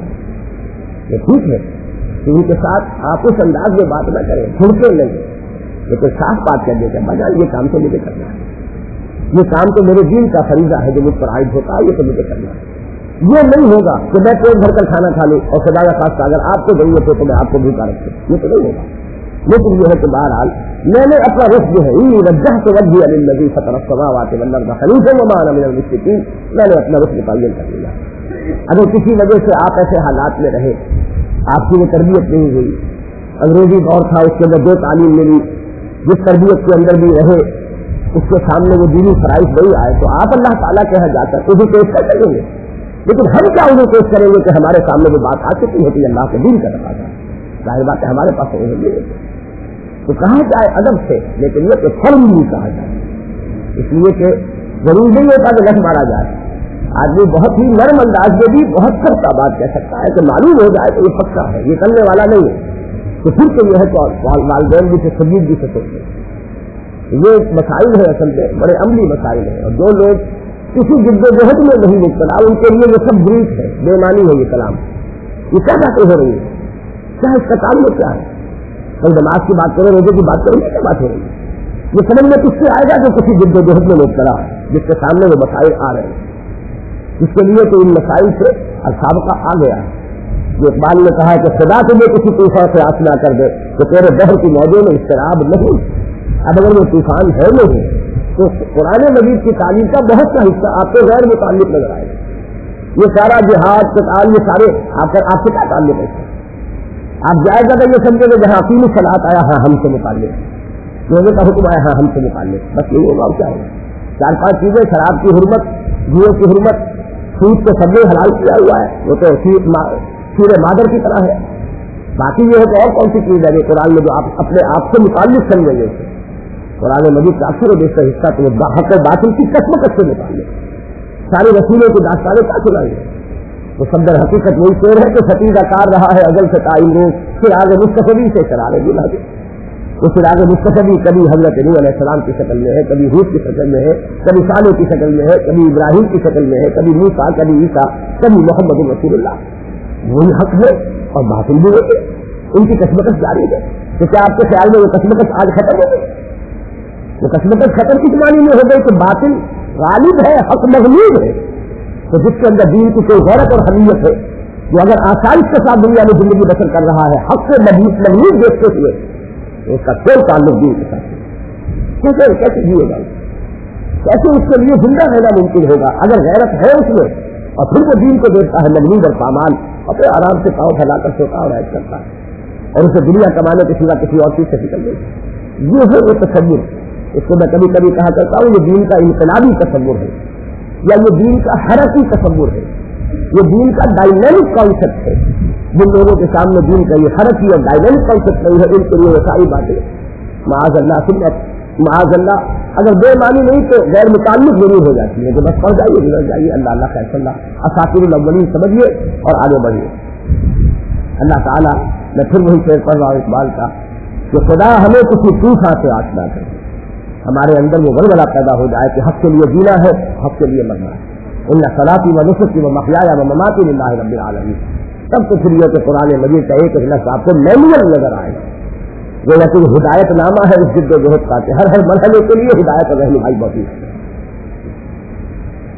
یہ ٹھیک ہے ان کے ساتھ آپ اس انداز میں بات نہ کریں, چھڑکے نہیں, لیکن صاف بات کر دیتے ہیں بجائے یہ کام تو مجھے کرنا ہے, یہ کام تو میرے دین کا فریضہ ہے جو مجھ پر عائد ہوتا ہے, یہ تو مجھے کرنا ہے. یہ نہیں ہوگا کہ میں پیٹ بھر کر کھانا کھا لوں اور خدا کا خاصہ اگر آپ کو ضرورت ہو تو میں آپ کو بھوکا رکھوں, یہ تو نہیں ہوگا. لیکن یہ ہے کہ بہرحال میں نے اپنا رخ جو ہے وجہت وجهي للذي فطر السماوات والارض حنيفا وما انا من المشركين, میں نے اپنا رخ متعین کر لیا. اگر کسی وجہ سے آپ ایسے حالات میں رہے, آپ کی وہ تربیت نہیں ہوئی, انگریزی دور تھا, اس کے اندر جو تعلیم ملی, جس تربیت کے اندر بھی رہے, اس کے سامنے وہ دینی فرائض نہیں آئے, تو آپ اللہ تعالیٰ کے یہاں جا کر انہیں پیش کر سکیں گے. لیکن ہم کیا انہیں پیش کریں گے کہ ہمارے سامنے وہ بات آ چکی ہوتی ہے اللہ کے دین کا رکھا تھا. ظاہر بات ہے ہمارے پاس تو انہیں نہیں, تو کہا جائے ادب سے, لیکن یہ کہ فرم نہیں کہا جائے, اس لیے کہ ضرور نہیں ہوتا کہ لٹ مارا جائے. آدمی بہت ہی نرم انداز میں بھی بہت سخت بات کہہ سکتا ہے کہ معلوم ہو جائے کہ یہ پکا ہے, یہ کرنے والا نہیں ہے, تو پھر تو یہ ہے کہ والدین بھی سے سجید بھی سے سوچتے. یہ مسائل ہے اصل میں بڑے عملی مسائل ہیں, اور جو لوگ کسی جدوجہد میں نہیں مبتلا ان کے لیے یہ سب بریک ہے, بے معنی ہے یہ کلام. یہ کیا باتیں ہو رہی ہیں, کیا اس کا تعلق کیا ہے؟ کل نماز کی بات کریں, روزے کی بات کریں, کیا بات ہو رہی ہے؟ یہ سمجھ میں کس سے آئے گا جو کسی جدوجہد میں مبتلا جس کے سامنے وہ مسائل آ رہے ہیں, جس کے لیے تو ان مسائل سے سابقہ آ گیا ہے. جو اقبال نے کہا کہ خدا تجھے کسی طوفان سے آسنا کر دے تو تیرے دہر کی موجوں میں اضطراب نہیں. اب اگر وہ طوفان ہے نہیں تو قرآن مجید کی تعلیم کا بہت سا حصہ آپ کو غیر متعلق نظر آئے گا. یہ سارا جہاد قتال یہ سارے آپ سے کیا تعلق ہے؟ آپ جائز اگر یہ سمجھے کہ جہاں اقیم الصلاۃ آیا ہاں ہم سے متعلق, روزے کا حکم آیا ہاں ہم سے متعلق, بس یہی ہوگا. کیا ہوگا؟ 4-5 چیزیں, شراب کی حرمت, جوئے کی حرمت, سود کے سبزے حلال کیا ہوا ہے, وہ تو شیر مادر کی طرح ہے. باقی یہ ہے کہ اور کون سی چیز ہے قرآن میں جو آپ اپنے آپ سے متعلق سمجھیں گے. قرآن مجید کا اکثر و بیشتر حصہ تو حق باطل کی کسمکش سے متعلق. سارے رسولوں کی داستانیں کیا سنائیں گے؟ تو سب در حقیقت وہی شعر ہے کہ فتیدہ کار رہا ہے ازل سے تعین روز, پھر آگے مستقبی سے شرار گلا دے. تو پھر آگے مستقبی کبھی حضرت نوح علیہ السلام کی شکل میں ہے, کبھی ہود کی شکل میں ہے, کبھی صالح کی شکل میں ہے, کبھی ابراہیم کی شکل میں ہے, کبھی موسیٰ, کبھی عیسیٰ, کبھی محمد رسول اللہ. وہی حق ہے اور باطل بھی ہوتے, ان کی کسمکش جاری ہے. تو کیا آپ کے خیال میں وہ کسمکش آج ختم ہو گئی؟ وہ کسمکش ختم کس معنی میں ہو گئی کہ باطل غالب ہے, حق مغلوب ہے. تو جس کے اندر دین کی کوئی غیرت اور حمیت ہے, جو اگر آسائش کے ساتھ دنیا میں زندگی بسر کر رہا ہے حق سے مغلوب دیکھتے ہوئے, تو اس کا کوئی تعلق دین کے ساتھ نہیں. کیسے جیے گا, کیسے اس کے لیے زندہ رہنا ممکن ہوگا اگر غیرت ہے اس میں, اور پھر وہ دین کو دیکھتا ہے مغلوب اور پامال, اپنے آرام سے پاؤں پھیلا کر سوتا اور عائد کرتا ہے, اور اسے دنیا کمانے کے سوا کسی اور چیز سے نکل گئی. یہ ہے وہ تصور. اس کو میں کبھی کبھی کہا کرتا ہوں یہ دین کا انقلابی تصور ہے, یا یہ دین کا حرکتی تصور ہے, یہ دین کا ڈائنامک کانسیپٹ ہے. جن لوگوں کے سامنے دین کا یہ حرکتی اور ڈائنامک کانسیپٹ نہیں ہے, ان کے لیے وہ ساری باتیں معاذ اللہ سنت معاذ اللہ اگر بے معنی نہیں تو غیر متعلق ضرور ہو جاتی ہے کہ بس پڑھ جائیے گزر جائیے, اللہ اللہ خیر صلی اللہ اساطیر الاولین سمجھیے اور آگے بڑھیے. اللہ تعالیٰ میں پھر وہی شعر پڑھ رہا ہوں اقبال کا کہ خدا ہمیں کسی طوفان سے آشنا کرے, ہمارے اندر وہ غلبلہ پیدا ہو جائے کہ حق کے لیے جینا ہے, حق کے لیے مرنا ہے. ان صلاتی و نسکی و محیایا و مماتی للہ رب العالمین. تب تو پھر یہ کہ قرآن مجید کا ایک لفظ آپ کو مینول نظر آئے گا, وہ یقین ہدایت نامہ ہے اس جد و جہد کا کہ ہر مرحلے کے لیے ہدایت اور رہنمائی موجود ہے.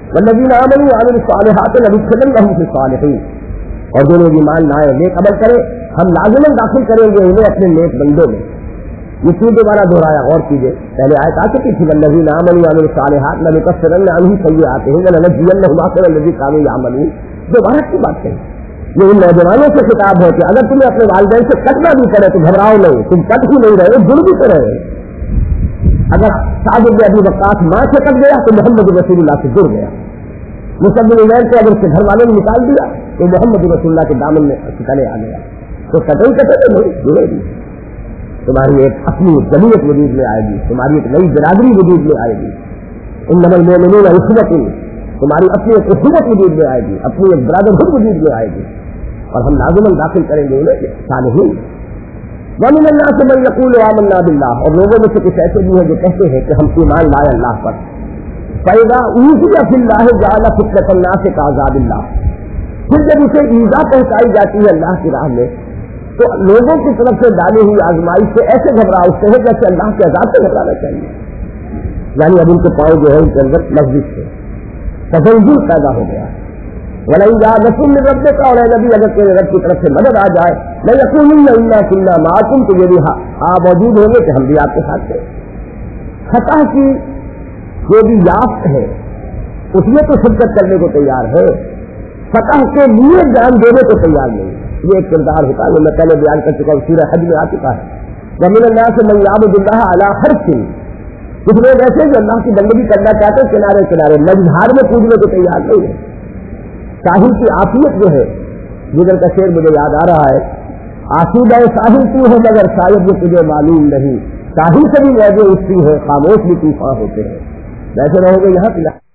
والذین آمنوا وعملوا الصالحات لندخلنهم فی الصالحین، اور جو لوگ ایمان لائے نیک عمل کرے ہم لازماً داخل کریں گے انہیں اپنے نیک بندوں میں. یہ کیوں دوبارہ دہرایا؟ غور کیجیے، پہلے آیت آ چکی تھی والذین آمنوا وعملوا الصالحات لنکفرن عنہم سیئاتہم ولنجزینہم احسن الذی کانوا یعملون. دوبارہ کی بات کہی؟ یہ ان نوجوانوں سے خطاب ہے کہ اگر تمہیں اپنے والدین سے کٹنا بھی پڑے تو گھبراؤ نہیں، تم کٹ ہی نہیں رہے، جڑ بھی تو رہے. اگر سعد بن ابی وقاص ماں سے کٹ گیا تو محمد رسول اللہ سے جڑ گیا. مصعب بن عمیر کو اگر اس کے گھر والوں نے نکال دیا تو محمد رسول اللہ کے دامن میں ٹکانے آ گیا. تو کٹے کٹے تو نہیں جڑے گی. تمہاری ایک اپنی جمعیت وجود میں آئے گی، تمہاری ایک نئی برادری وجود میں آئے گی. انما المؤمنون اخوة، تمہاری اپنی ایک اخوت وجود میں آئے گی، اپنی ایک برادرہڈ وجود میں آئے گی، اور ہم لازماً داخل کریں گے انہیں صالحین. ومن الناس من يقول آمنا بالله، اور لوگوں میں سے کچھ ایسے بھی ہیں جو کہتے ہیں کہ ہم ایمان لائے اللہ پر. فإذا أوذي في الله جعل فتنة الناس كعذاب الله، پھر جب اسے ایذا پہنچائی جاتی ہے اللہ کی راہ میں تو لوگوں کی طرف سے ڈالی ہوئی آزمائش سے ایسے گھبرا اٹھتے ہیں جیسے اللہ کے عذاب سے گھبرانا چاہیے. یعنی اب ان کے پاؤں جو ہے ان کے اندر لفظ سے تزلزل پیدا ہو گیا. وَلَئِن جَاءَكُم مِّن رَّبِّكَ، اور اے نبی اگر تیرے رب کی طرف سے مدد آ جائے لَيَقُولُنَّ إِنَّا كُنَّا مَعَكُمْ، تو یہ بھی موجود ہوں گے کہ ہم بھی آپ کے ساتھ تھے. خطا کی جو بھی یافت ہے اس میں تو شرکت کرنے کو تیار ہے، فتح کے لیے جان دینے کو تیار نہیں. یہ ایک کردار ہوتا ہے جو میں پہلے بیان کر چکا ہوں، سورہ حج میں آ چکا ہے. وَمِنَ النَّاسِ مَن يَعْبُدُ اللَّهَ عَلَىٰ حَرْفٍ، کچھ لوگ ایسے جو اللہ کی بندگی کرنا چاہتے ہیں کنارے کنارے، مجھار میں پوجنے کو تیار نہیں ہے. ساحل کی عافیت جو ہے، جدھر کا شعر مجھے یاد آ رہا ہے، آسودہ ساحل تو ہے مگر شاید یہ تجھے معلوم نہیں، ساحل سے بھی موجود اٹھتی ہے، خاموش بھی طوفان ہوتے ہیں. ویسے رہو گے یہاں